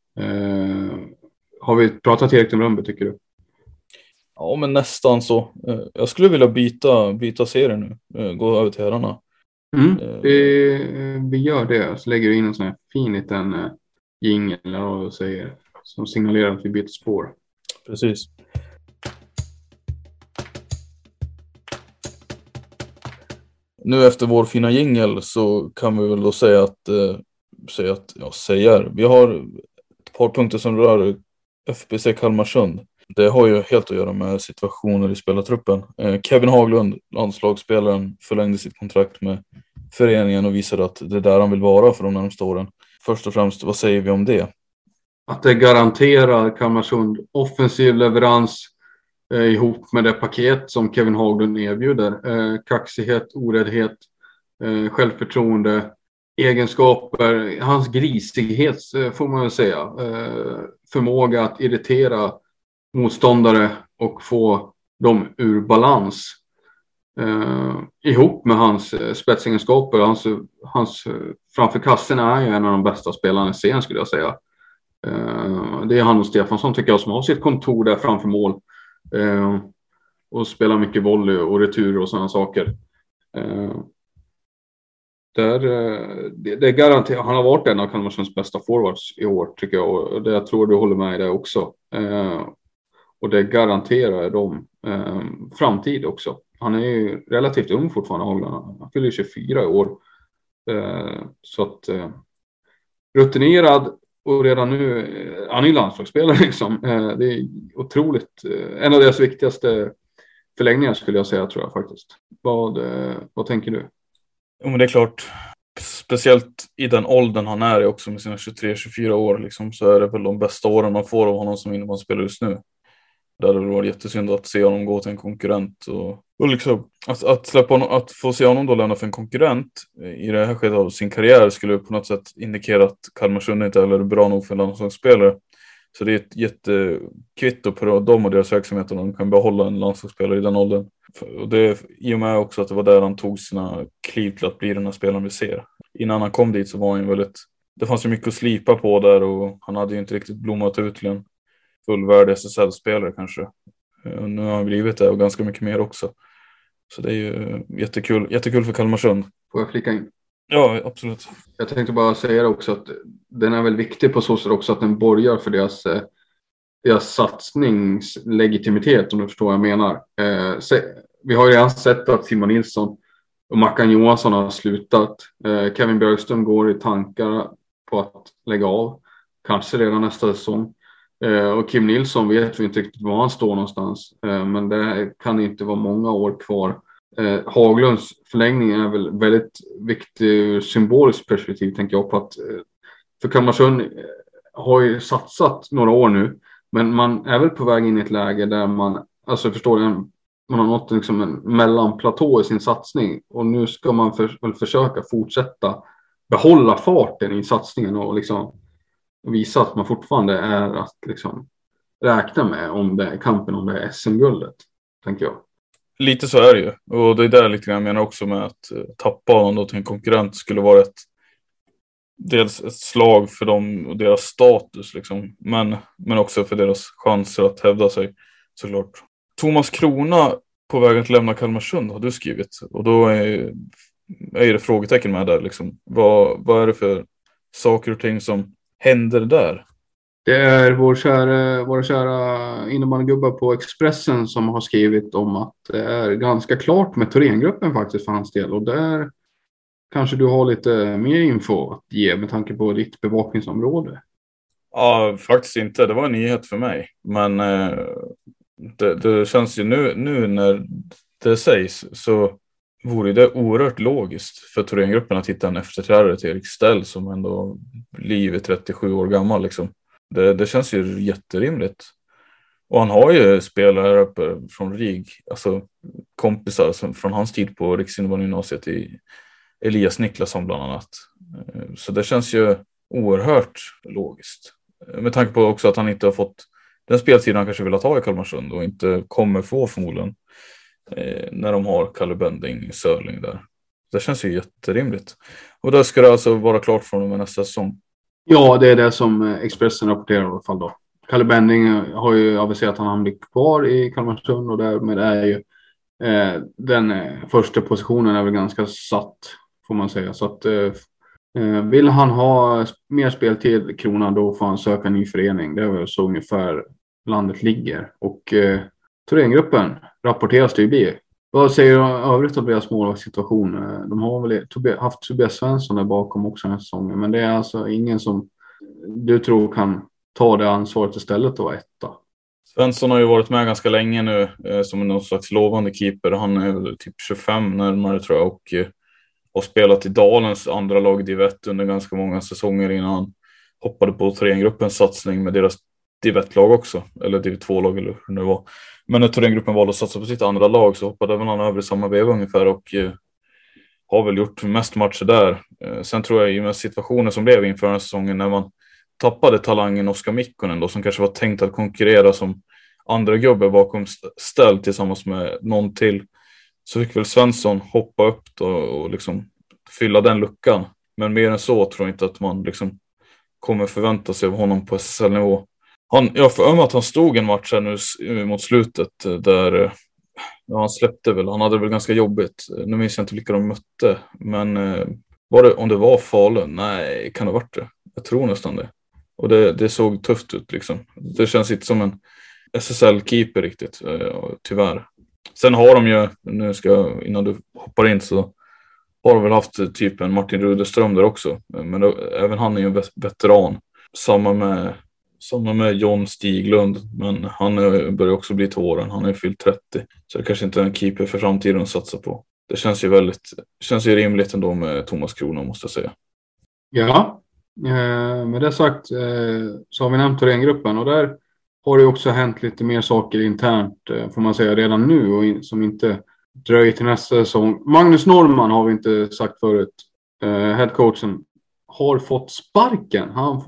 Har vi pratat tillräckligt om Rönnby, tycker du? Ja, men nästan så. Jag skulle vilja byta serie nu. Gå över till herrarna. Vi gör det. Så lägger vi in en sån här fin liten jingle och säger, som signalerar att vi byter spår. Precis. Nu efter vår fina jingle så kan vi väl då säga att vi har ett par punkter som rör FBC Kalmarsund. Det har ju helt att göra med situationer i spelartruppen. Kevin Haglund, landslagsspelaren, förlängde sitt kontrakt med föreningen och visade att det är där han vill vara för de närmaste åren. Först och främst, vad säger vi om det? Att det garanterar Kalmarsund offensiv leverans ihop med det paket som Kevin Haglund erbjuder. Kaxighet, oräddhet, självförtroende, egenskaper, hans grisighet får man väl säga. Förmåga att irritera motståndare och få dem ur balans. Ihop med hans spetsegenskaper. Hans framför kassen är ju en av de bästa spelarna i serien, skulle jag säga. Det är han och Stefansson, tycker jag, som har sitt kontor där framför mål. Och spelar mycket volley och retur och sådana saker. Det garanterar, han har varit en av Kalmarsunds bästa forwards i år, tycker jag, och det, jag tror du håller med i det också. Och det garanterar dem framtid också. Han är ju relativt ung fortfarande, Haglund. Han fyller 24 i år. Så att rutinerad, och redan nu, han är ju landslagsspelare liksom. Det är otroligt, en av deras viktigaste förlängningar, skulle jag säga, tror jag faktiskt. Vad tänker du? Jo, men det är klart, speciellt i den åldern han är också, med sina 23-24 år liksom, så är det väl de bästa åren man får av honom som innebandyspelare just nu. Där det var jättesynd att se honom gå till en konkurrent, och liksom att få se honom då lämna för en konkurrent i det här skedet av sin karriär skulle på något sätt indikera att Kalmarsund inte är bra nog för en landslagsspelare. Så det är ett jättekvitto på dem och deras verksamhet, och de kan behålla en landslagsspelare i den åldern. Och det i och med också att det var där han tog sina kliv till att bli den här spelaren vi ser. Innan han kom dit så var han väldigt, det fanns ju mycket att slipa på där, och han hade ju inte riktigt blommat ut till en fullvärdig SSL-spelare kanske. Nu har han blivit det, och ganska mycket mer också. Så det är ju jättekul för Kalmarsund. Får jag flika in? Ja, absolut. Jag tänkte bara säga också att den är väl viktig på så sätt också att den borgar för deras satsningslegitimitet, om du förstår vad jag menar. vi har ju redan sett att Simon Nilsson och Mackan Johansson har slutat. Kevin Björkström går i tankar på att lägga av. Kanske redan nästa säsong. Och Kim Nilsson vet vi inte riktigt var han står någonstans. Men det kan inte vara många år kvar. Haglunds förlängning är väl väldigt viktig ur symboliskt perspektiv, tänker jag på, att för Kalmarsund har ju satsat några år nu, men man är väl på väg in i ett läge där man, alltså förstår du, man har nått liksom en mellanplatå i sin satsning, och nu ska man försöka fortsätta behålla farten i satsningen och liksom visa att man fortfarande är att liksom räkna med om det är kampen om det är SM-guldet, tänker jag. Lite så är det ju. Och det är där lite grann jag menar också med att tappa honom då till en konkurrent skulle vara dels ett slag för dem och deras status liksom. Men också för deras chanser att hävda sig, såklart. Thomas Krona på väg att lämna Kalmarsund har du skrivit. Och då är det frågetecken med där liksom. Vad är det för saker och ting som händer där? Det är våra kära innebandygubbar på Expressen som har skrivit om att det är ganska klart med Thorengruppen faktiskt för hans del. Och där kanske du har lite mer info att ge med tanke på ditt bevakningsområde. Ja, faktiskt inte. Det var en nyhet för mig. Men det känns ju nu när det sägs så vore det oerhört logiskt för Thorengruppen att hitta en efterträdare till Erik Stell som ändå blivit 37 år gammal liksom. Det känns ju jätterimligt. Och han har ju spelare här uppe från RIG, alltså kompisar som, från hans tid på Riksinnebandy-gymnasiet i Elias Niklasson bland annat. Så det känns ju oerhört logiskt. Med tanke på också att han inte har fått den speltiden han kanske vill ha i Kalmarsund och inte kommer få förmodligen när de har Kalle Bending, Sörling där. Det känns ju jätterimligt. Och då ska det alltså vara klart från och med nästa säsong. Ja, det är det som Expressen rapporterar i alla fall då. Kalle Bending har ju aviserat att han blir kvar i Kalmarsund och därmed är ju den första positionen är väl ganska satt, får man säga. Så att vill han ha mer speltid i Kronan, då får han söka en ny förening. Det är väl så ungefär landet ligger. Och Thorengruppen rapporteras det ju bli. Vad säger du övrigt om deras målvaktssituation? De har väl haft Tobias Svensson där bakom också den här säsongen. Men det är alltså ingen som du tror kan ta det ansvaret istället och etta. Svensson har ju varit med ganska länge nu som någon slags lovande keeper. Han är väl typ 25 närmare tror jag. Och har spelat i Dalens andra lag Div 1 under ganska många säsonger innan han hoppade på Thorengruppens satsning med deras Div 1-lag också. Eller Div 2-lag eller hur det var. Men när Thorengruppen valde att satsa på sitt andra lag så hoppade väl han över i samma veva ungefär och har väl gjort mest matcher där. Sen tror jag i med situationen som blev inför den här säsongen när man tappade talangen Oskar Mikkonen då, som kanske var tänkt att konkurrera som andra gubbe bakom Ställ tillsammans med någon till, så fick väl Svensson hoppa upp då och liksom fylla den luckan. Men mer än så tror jag inte att man liksom kommer förvänta sig av honom på SSL-nivå. Jag får ömma att han stod en match här nu mot slutet där han släppte väl. Han hade väl ganska jobbigt. Nu minns jag inte vilka de mötte. Men om det var Falun? Nej, kan det ha varit det? Jag tror nästan det. Och det såg tufft ut liksom. Det känns inte som en SSL-keeper riktigt, tyvärr. Sen har de ju, innan du hoppar in så har de väl haft typ en Martin Rudeström där också. Men även han är ju en veteran. Samma med John Stiglund, men han börjar också bli till åren. Han är fyllt 30, så det kanske inte är en keeper för framtiden att satsa på. Det känns ju rimligt ändå med Thomas Krona, måste jag säga. Ja, med det sagt så har vi nämnt Thorengruppen och där har det också hänt lite mer saker internt, får man säga, redan nu och som inte dröjer till nästa säsong. Magnus Norman har vi inte sagt förut. Headcoachen har fått sparken. Han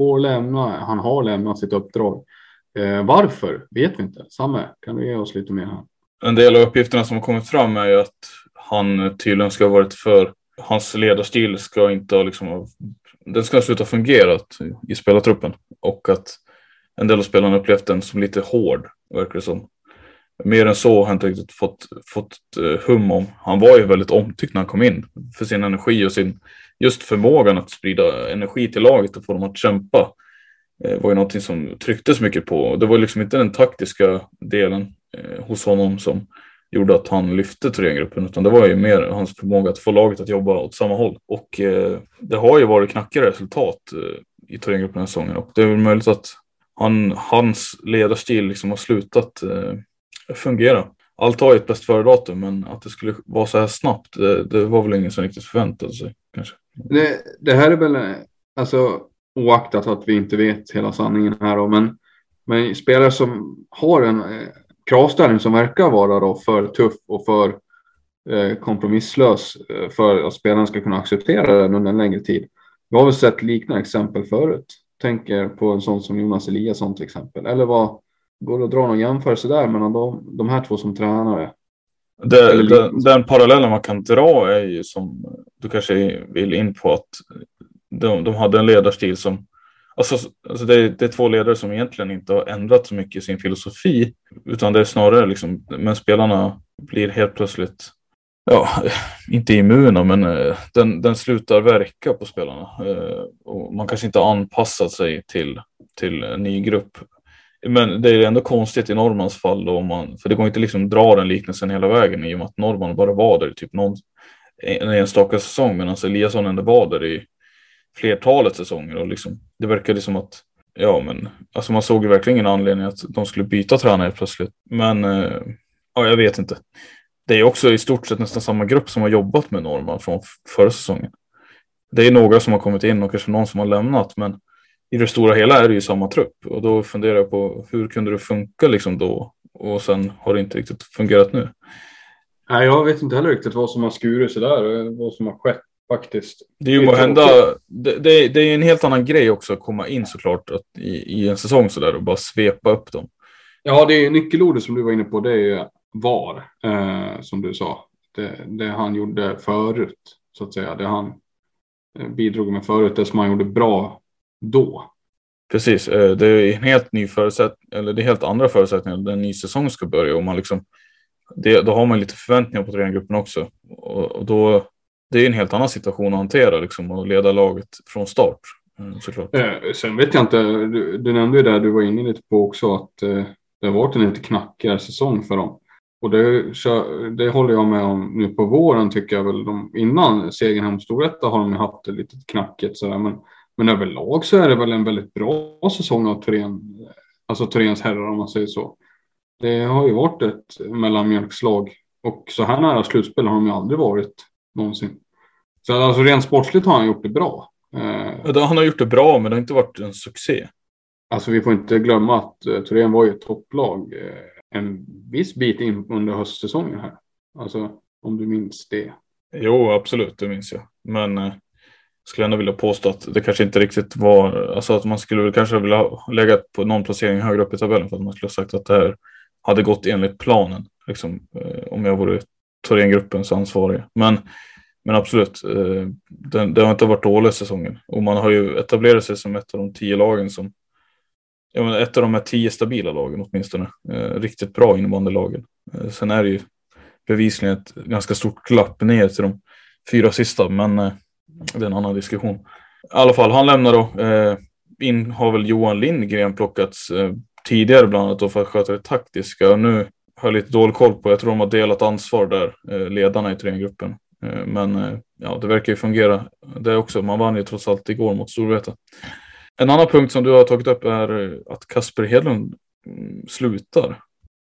har lämnat sitt uppdrag. Varför? Vet vi inte. Samme, kan du ge oss lite mer här? En del av uppgifterna som har kommit fram är ju att han tydligen ska ha varit hans ledarstil ska inte ha den ska ha slutat fungera i spelartruppen. Och att en del av spelarna upplevt den som lite hård, verkar det som. Mer än så har han inte riktigt fått hum om. Han var ju väldigt omtyckt när han kom in för sin energi och sin just förmågan att sprida energi till laget och få dem att kämpa. Var ju någonting som trycktes mycket på. Det var liksom inte den taktiska delen hos honom som gjorde att han lyfte Thorengruppen, utan det var ju mer hans förmåga att få laget att jobba åt samma håll. Och det har ju varit knackiga resultat i Thorengruppen den här säsongen, och det är väl möjligt att hans ledarstil liksom har slutat fungera. Allt har ju ett bäst före datum, men att det skulle vara så här snabbt, det var väl ingen som riktigt förväntade sig kanske. Det här är väl, alltså oaktat att vi inte vet hela sanningen här då, men spelare som har en kravställning som verkar vara då för tuff och för kompromisslös för att spelarna ska kunna acceptera den under en längre tid. Vi har väl sett liknande exempel förut. Tänker på en sån som Jonas Eliasson till exempel. Eller vad går det att dra någon jämförelse där mellan de här två som tränare? Den parallellen man kan dra är ju, som du kanske vill in på, att de hade en ledarstil som alltså det är två ledare som egentligen inte har ändrat så mycket i sin filosofi, utan det är snarare liksom, men spelarna blir helt plötsligt inte immuna, men den slutar verka på spelarna, och man kanske inte har anpassat sig till en ny grupp. Men det är ändå konstigt i Normans fall då, för det går inte liksom dra den liknelsen hela vägen, i och med att Norman bara var där typ en enstaka säsong, medan Eliasson ändå var där i flertalet säsonger, och liksom, det verkade som att alltså man såg ju verkligen ingen anledning att de skulle byta tränare plötsligt. Men jag vet inte. Det är också i stort sett nästan samma grupp som har jobbat med Norman från förra säsongen. Det är några som har kommit in och kanske någon som har lämnat, men i det stora hela är det ju samma trupp. Och då funderar jag på, hur kunde det funka liksom då? Och sen har det inte riktigt fungerat nu. Nej, jag vet inte heller riktigt vad som har skurit sig där, vad som har skett faktiskt. Det är ju det är en helt annan grej också att komma in såklart i en säsong sådär och bara svepa upp dem. Ja, det är nyckelordet som du var inne på, det är VAR, som du sa. Det han gjorde förut, så att säga. Det han bidrog med förut, det som han gjorde bra då. Precis, det är en helt ny eller det är helt andra förutsättningar. Den ny säsong ska börja, och man liksom, då har man lite förväntningar på Thorengruppen också. Och då, det är en helt annan situation att hantera liksom, och leda laget från start, såklart. Sen vet jag inte, du nämnde ju där, du var inne lite på också, att det har varit en lite knackigare säsong för dem. Och det håller jag med om nu på våren, tycker jag väl. Innan segern här mot Storvreta har de haft det lite knackigt sådär, men överlag så är det väl en väldigt bra säsong av Thorens herrar, om man säger så. Det har ju varit ett mellanmjölkslag, och så här nära slutspel har de ju aldrig varit någonsin. Så alltså rent sportsligt har han gjort det bra. Han har gjort det bra, men det har inte varit en succé. Alltså vi får inte glömma att Thoren var ju ett topplag en viss bit in under höstsäsongen här. Alltså om du minns det. Jo, absolut, det minns jag. Men skulle ändå vilja påstå att det kanske inte riktigt var, alltså att man skulle kanske vilja lägga på någon placering högre upp i tabellen, för att man skulle ha sagt att det här hade gått enligt planen, liksom, om jag vore Thorengruppens ansvarig. Men absolut, det har inte varit dålig säsongen, och man har ju etablerat sig som ett av de 10 lagen som, ett av de här 10 stabila lagen åtminstone, riktigt bra innebandelagen. Sen är det ju bevisligen ett ganska stort glapp ner till de 4 sista, men det är en annan diskussion. I alla fall, han lämnar då. In har väl Johan Lindgren plockats tidigare bland annat då för att sköta det taktiska. Nu har jag lite dålig koll på, jag tror de har delat ansvar där, ledarna i Thorengruppen. Men det verkar ju fungera. Det är också, man vann ju trots allt igår mot Storvreta. En annan punkt som du har tagit upp är att Kasper Hedlund slutar.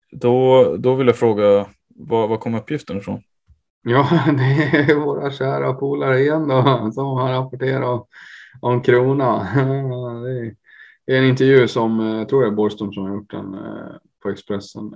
Då vill jag fråga, vad kommer uppgiften ifrån? Ja, det är våra kära polare igen då, som har rapporterat om Krona. Det är en intervju som, jag tror det är Borgström som har gjort den på Expressen,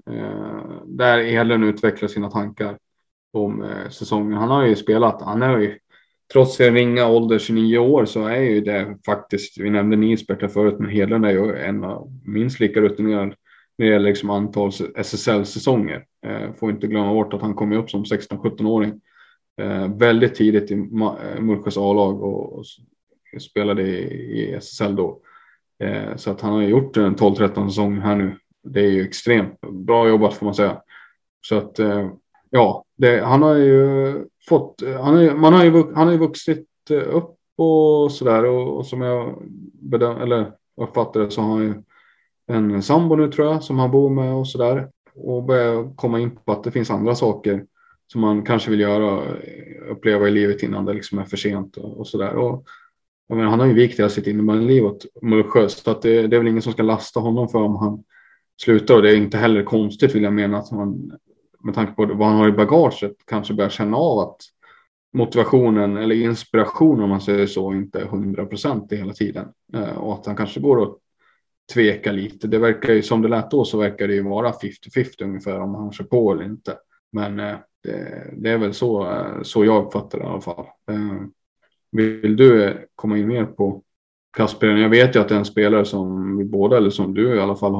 där Hedlund utvecklar sina tankar om säsongen. Han har ju spelat, han är ju, trots sin ringa ålder, 29 år, så är ju det faktiskt, vi nämnde Nisberg förut, men Hedlund är ju en av minst lika rutinerad när det gäller liksom antal SSL-säsonger. Får inte glömma bort att han kom upp som 16-17-åring väldigt tidigt i Mullsjös A-lag och spelade i SSL då. Så att han har gjort en 12-13 säsong här nu. Det är ju extremt bra jobbat, får man säga. Så att han har ju fått, han har ju vuxit upp och sådär, och som jag uppfattar det så har han ju en sambo nu, tror jag, som han bor med och sådär. och börja komma in på att det finns andra saker som man kanske vill uppleva i livet innan det liksom är för sent och sådär. Och jag menar, han har ju vikt hela sitt innebandyliv åt Mullsjö, så att det är väl ingen som ska lasta honom för om han slutar, och det är inte heller konstigt, vill jag mena, att man med tanke på vad han har i bagaget kanske börjar känna av att motivationen eller inspirationen, om man säger så, inte är 100% hela tiden, och att han kanske går och tveka lite. Det verkar ju, som det lät då, så verkar det ju vara 50-50 ungefär om han kör på eller inte, men det är väl så jag uppfattar det i alla fall. Vill du komma in mer på Kasper? Jag vet ju att det är en spelare som vi båda, eller som du i alla fall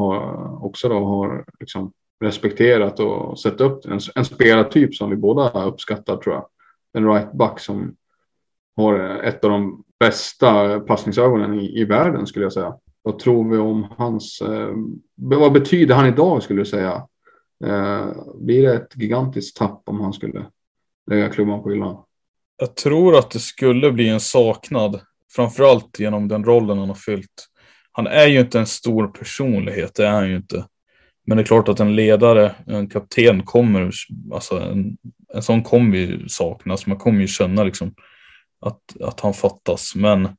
har liksom respekterat och sett upp en spelartyp som vi båda uppskattar, tror jag. En right back som har ett av de bästa passningsögonen i världen, skulle jag säga. Vad tror vi om hans... vad betyder han idag, skulle du säga? Blir det ett gigantiskt tapp om han skulle lägga klubban på hyllan? Jag tror att det skulle bli en saknad, framförallt genom den rollen han har fyllt. Han är ju inte en stor personlighet, det är han ju inte. Men det är klart att en ledare, en kapten kommer, alltså en sån kommer ju saknas. Man kommer ju känna liksom att han fattas. Men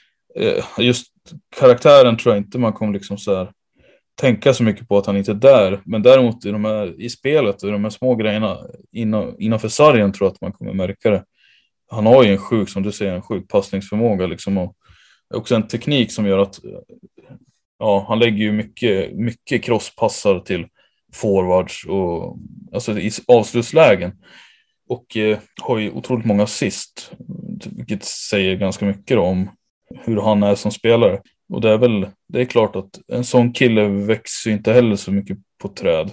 just karaktären tror jag inte man kommer liksom så här tänka så mycket på att han inte är där. Men däremot i spelet och de här små grejerna innanför sargen tror jag att man kommer märka det. Han har ju som du säger, en sjuk passningsförmåga liksom, och också en teknik som gör att han lägger ju mycket crosspassar till forwards och alltså i avslutslägen, och har ju otroligt många assist, vilket säger ganska mycket om hur han är som spelare. Och det är klart att en sån kille växer inte heller så mycket på träd.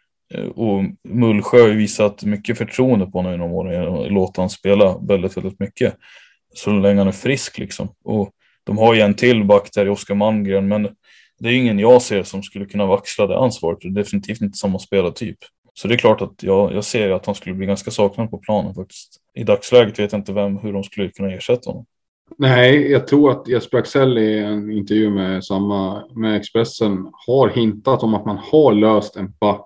Och Mullsjö har ju visat mycket förtroende på honom inom åren och låter han spela väldigt, väldigt mycket så länge han är frisk liksom. Och de har ju en till back där i Oskar Malmgren, men det är ingen jag ser som skulle kunna vaxla det ansvaret. Det är definitivt inte samma spelartyp. Så det är klart att jag ser att han skulle bli ganska saknad på planen faktiskt. I dagsläget vet jag inte hur de skulle kunna ersätta honom. Nej, jag tror att Jesper Axell i en intervju med Expressen har hintat om att man har löst en back,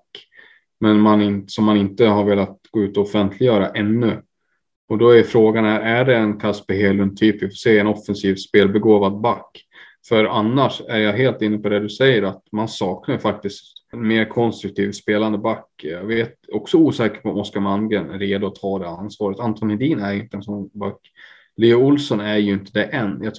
men som man inte har velat gå ut och offentliggöra ännu. Och då är frågan, är det en Kasper Hedlund typ? Vi får se en offensiv spelbegåvad back. För annars är jag helt inne på det du säger, att man saknar faktiskt en mer konstruktiv spelande back. Jag vet också osäker på om Oskar Malmgren är redo att ta det ansvaret. Anton Hedin är inte en sån back. Leo Olsson är ju inte det än.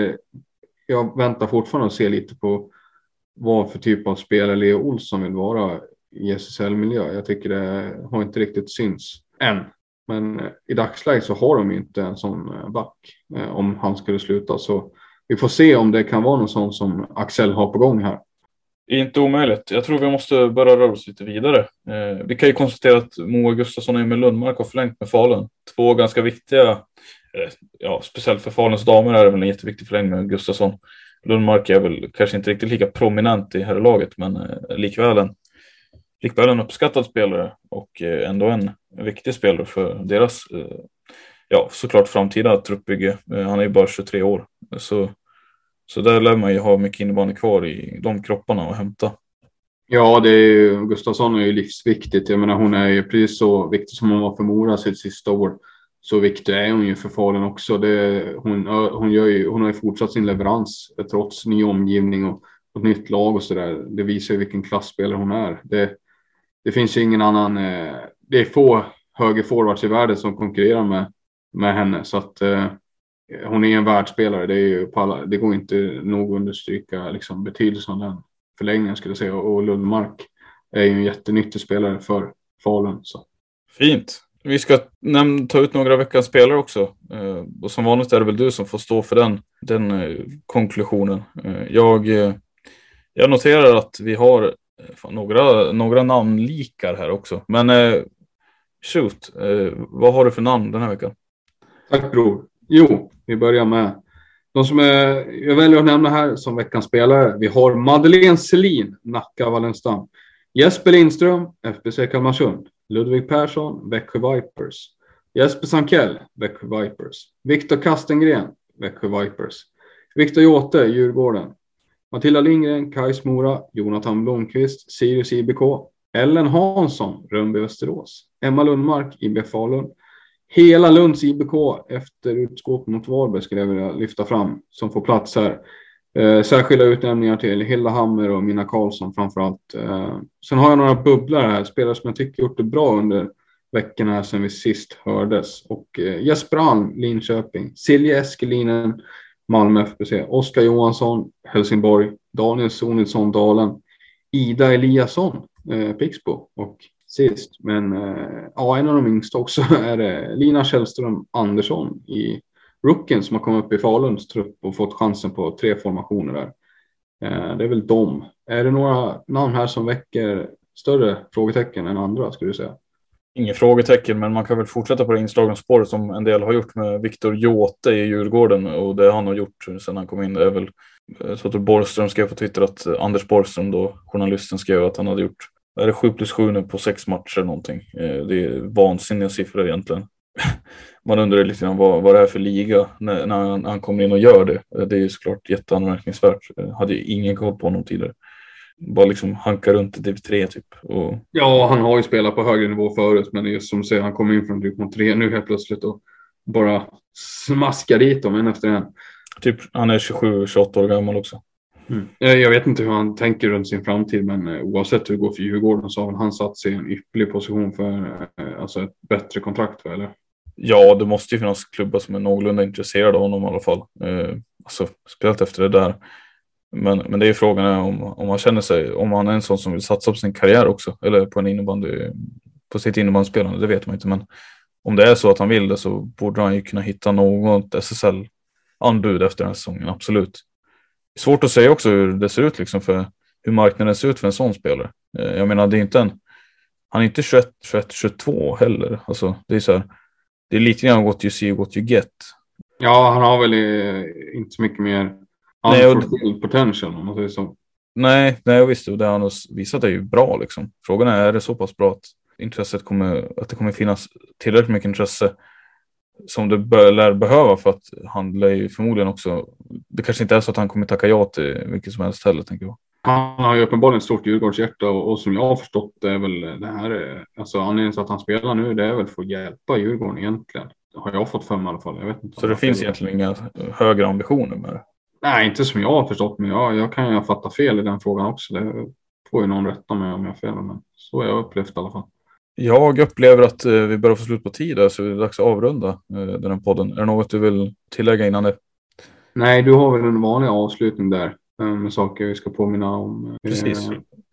Jag väntar fortfarande att se lite på vad för typ av spelare Leo Olsson vill vara i SSL-miljö. Jag tycker det har inte riktigt syns än. Men i dagsläget så har de ju inte en sån back om han skulle sluta. Så vi får se om det kan vara någon sån som Axel har på gång här. Inte omöjligt. Jag tror vi måste börja röra oss lite vidare. Vi kan ju konstatera att Moa Gustafsson och Emil Lundmark har förlängt med Falun. Två ganska viktiga, speciellt för Faluns damer är det väl en jätteviktig förlängning med Gustafsson. Lundmark är väl kanske inte riktigt lika prominent i herrlaget, men likväl en uppskattad spelare och ändå en viktig spelare för deras såklart framtida truppbygge. Han är ju bara 23 år, så där lär man ju ha mycket innebandy kvar i de kropparna att hämta. Ja, Gustafsson är ju livsviktigt. Jag menar, hon är ju precis så viktig som hon var för Mora sitt sista år. Så viktig är hon ju för Falun också. Hon har ju fortsatt sin leverans trots ny omgivning och ett nytt lag och sådär. Det visar ju vilken klassspelare hon är. Det finns ju ingen annan. Det är få högerforwards i världen som konkurrerar med henne. Så att hon är en världsspelare. Det går inte nog understryka liksom betydelsen av den förlängningen, skulle jag säga. Och Lundmark är ju en jättenyttig spelare för Falun. Så. Fint. Vi ska ta ut några veckans spelare också. Och som vanligt är det väl du som får stå för den konklusionen. Jag noterar att vi har några namnlikar här också. Men vad har du för namn den här veckan? Tack bror. Jo, vi börjar med de som jag väljer att nämna här som veckans spelare. Vi har Madeleine Selin, Nacka Wallenstam. Jesper Lindström, FBC Kalmarsund. Ludvig Persson, Växjö Vipers. Jesper Sankell, Växjö Vipers. Viktor Kastengren, Växjö Vipers. Viktor Jåte, Djurgården. Matilda Lindgren, Kais Mora. Jonathan Blomqvist, Sirius IBK. Ellen Hansson, Rönnby Västerås. Emma Lundmark, IB Falun. Hela Lunds IBK efter utskåp mot Varberg skulle jag vilja lyfta fram som får plats här. Särskilda utnämningar till Hilda Hammer och Mina Karlsson framförallt. Sen har jag några bubblor här, spelare som jag tycker gjort det bra under veckorna här sedan vi sist hördes. Och Jesper Alm, Linköping. Silje Eskelinen, Malmö FBC. Oskar Johansson, Helsingborg. Daniel Sonilsson, Dalen. Ida Eliasson, Pixbo. Och sist, men en av de yngsta också är det Lina Källström Andersson i Rookien som har kommit upp i Faluns trupp och fått chansen på 3 formationer där. Det är väl dem. Är det några namn här som väcker större frågetecken än andra, skulle du säga? Ingen frågetecken, men man kan väl fortsätta på det inslagen spår som en del har gjort med Viktor Jåte i Djurgården, och det han har gjort sedan han kom in är väl så att Borgström skrev på Twitter att Anders Borgström då, journalisten, skrev att han hade gjort 7+7 nu på 6 matcher någonting. Det är vansinniga siffror egentligen. Man undrar lite grann vad det är för liga när han kommer in och gör det. Det är ju såklart jätteanmärkningsvärt. Hade ju ingen koll på honom tidigare. Bara liksom hanka runt i div 3 typ. Och... Ja, han har ju spelat på högre nivå förut, men det är just som säger, han kommer in från div 3 nu helt plötsligt och bara smaskar dit dem en efter en. Typ, han är 27-28 år gammal också. Jag vet inte hur han tänker runt sin framtid, men oavsett hur det går för Djurgården så har han satt sig i en ypperlig position för alltså ett bättre kontrakt, eller? Ja, det måste ju finnas klubbar som är någorlunda intresserade av honom i alla fall. Alltså, spelat efter det där. Men det är ju frågan om han känner sig, om han är en sån som vill satsa på sin karriär också, eller på en innebandy, på sitt innebandyspelande, det vet man inte. Men om det är så att han vill det så borde han ju kunna hitta något SSL-anbud efter den här säsongen, absolut. Svårt att säga också hur det ser ut liksom, för hur marknaden ser ut för en sån spelare. Jag menar, det är inte han är inte 21-22 heller. Alltså, det är så här, det är lite grann what you see, what you get. Ja, han har väl inte så mycket mer potential om man säger så. Nej, visst, det han har visat är ju bra liksom. Frågan är det så pass bra att intresset att det kommer finnas tillräckligt mycket intresse som det lär behöva, för att han lär ju förmodligen också, det kanske inte är så att han kommer tacka ja till vilket som helst heller, tänker jag. Han har ju uppenbarligen ett stort Djurgårdshjärta och som jag har förstått det är väl det här, alltså anledningen till att han spelar nu, det är väl för att hjälpa Djurgården egentligen. Har jag fått för mig i alla fall, jag vet inte. Så det finns egentligen inga högre ambitioner med det? Nej, inte som jag har förstått, men jag kan ju fatta fel i den frågan också. Det får ju någon rätta mig om jag har fel, men så har jag upplevt i alla fall. Jag upplever att vi börjar få slut på tid där, så det är dags att avrunda den här podden. Är det något du vill tillägga innan det? Nej, du har väl en vanlig avslutning där med saker vi ska påminna om. Precis.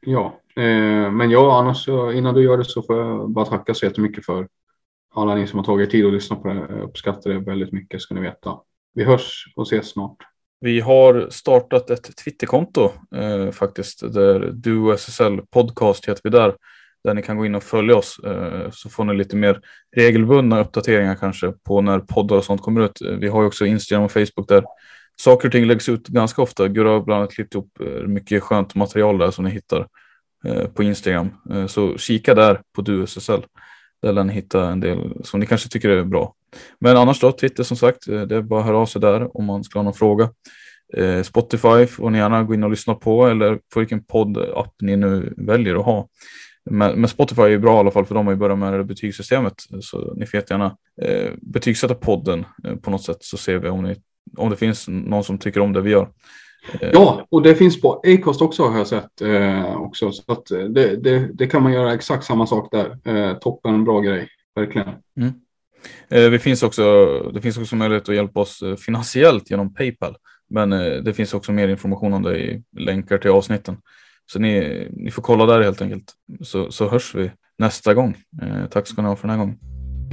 Men annars innan du gör det så får jag bara tacka så jättemycket för alla ni som har tagit tid att lyssna på det. Jag uppskattar det väldigt mycket, ska ni veta. Vi hörs och ses snart. Vi har startat ett Twitterkonto faktiskt, där Duo SSL podcast heter vi där ni kan gå in och följa oss, så får ni lite mer regelbundna uppdateringar kanske på när poddar och sånt kommer ut. Vi har ju också Instagram och Facebook där saker och ting läggs ut ganska ofta. Gurra har bland annat klippt upp mycket skönt material där som ni hittar på Instagram. Så kika där på Duo SSL. Där lär ni hitta en del som ni kanske tycker är bra. Men annars då, Twitter som sagt, det är bara att höra av sig där om man ska ha någon fråga. Spotify får ni gärna gå in och lyssna på, eller på vilken podd-app ni nu väljer att ha. Men Spotify är bra i alla fall, för de har ju börjat med det betygssystemet. Så ni får jättegärna betygsätta podden på något sätt, så ser vi om det finns någon som tycker om det vi gör. Ja, och det finns på Acast också, har jag sett också. Så att det kan man göra exakt samma sak där. Toppen, bra grej, verkligen. Det finns också möjlighet att hjälpa oss finansiellt genom PayPal. Men det finns också mer information om det i länkar till avsnitten. Så ni får kolla där helt enkelt. Så hörs vi nästa gång. Tack ska ni ha för den här gången.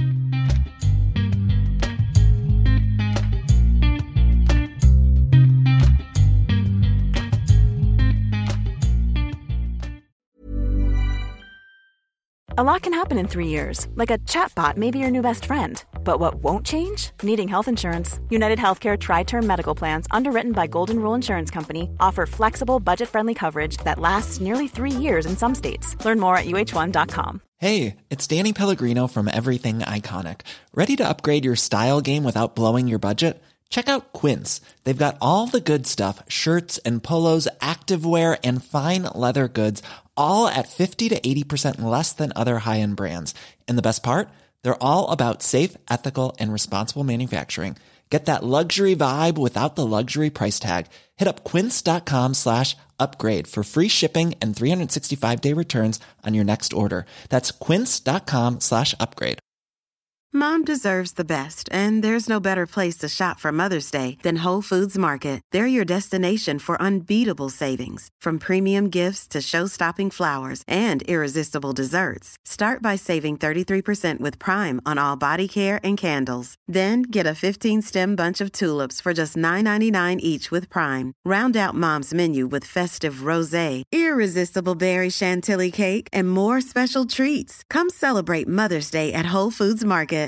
A lot can happen in 3 years, like a chatbot may be your new best friend. But what won't change? Needing health insurance. United Healthcare Tri-Term Medical Plans, underwritten by Golden Rule Insurance Company, offer flexible, budget-friendly coverage that lasts nearly 3 years in some states. Learn more at uh1.com. Hey, it's Danny Pellegrino from Everything Iconic. Ready to upgrade your style game without blowing your budget? Check out Quince. They've got all the good stuff, shirts and polos, activewear, and fine leather goods, all at 50 to 80% less than other high-end brands. And the best part? They're all about safe, ethical, and responsible manufacturing. Get that luxury vibe without the luxury price tag. Hit up quince.com/upgrade for free shipping and 365-day returns on your next order. That's quince.com/upgrade. Mom deserves the best, and there's no better place to shop for Mother's Day than Whole Foods Market. They're your destination for unbeatable savings, from premium gifts to show-stopping flowers and irresistible desserts. Start by saving 33% with Prime on all body care and candles. Then get a 15-stem bunch of tulips for just $9.99 each with Prime. Round out Mom's menu with festive rosé, irresistible berry chantilly cake, and more special treats. Come celebrate Mother's Day at Whole Foods Market.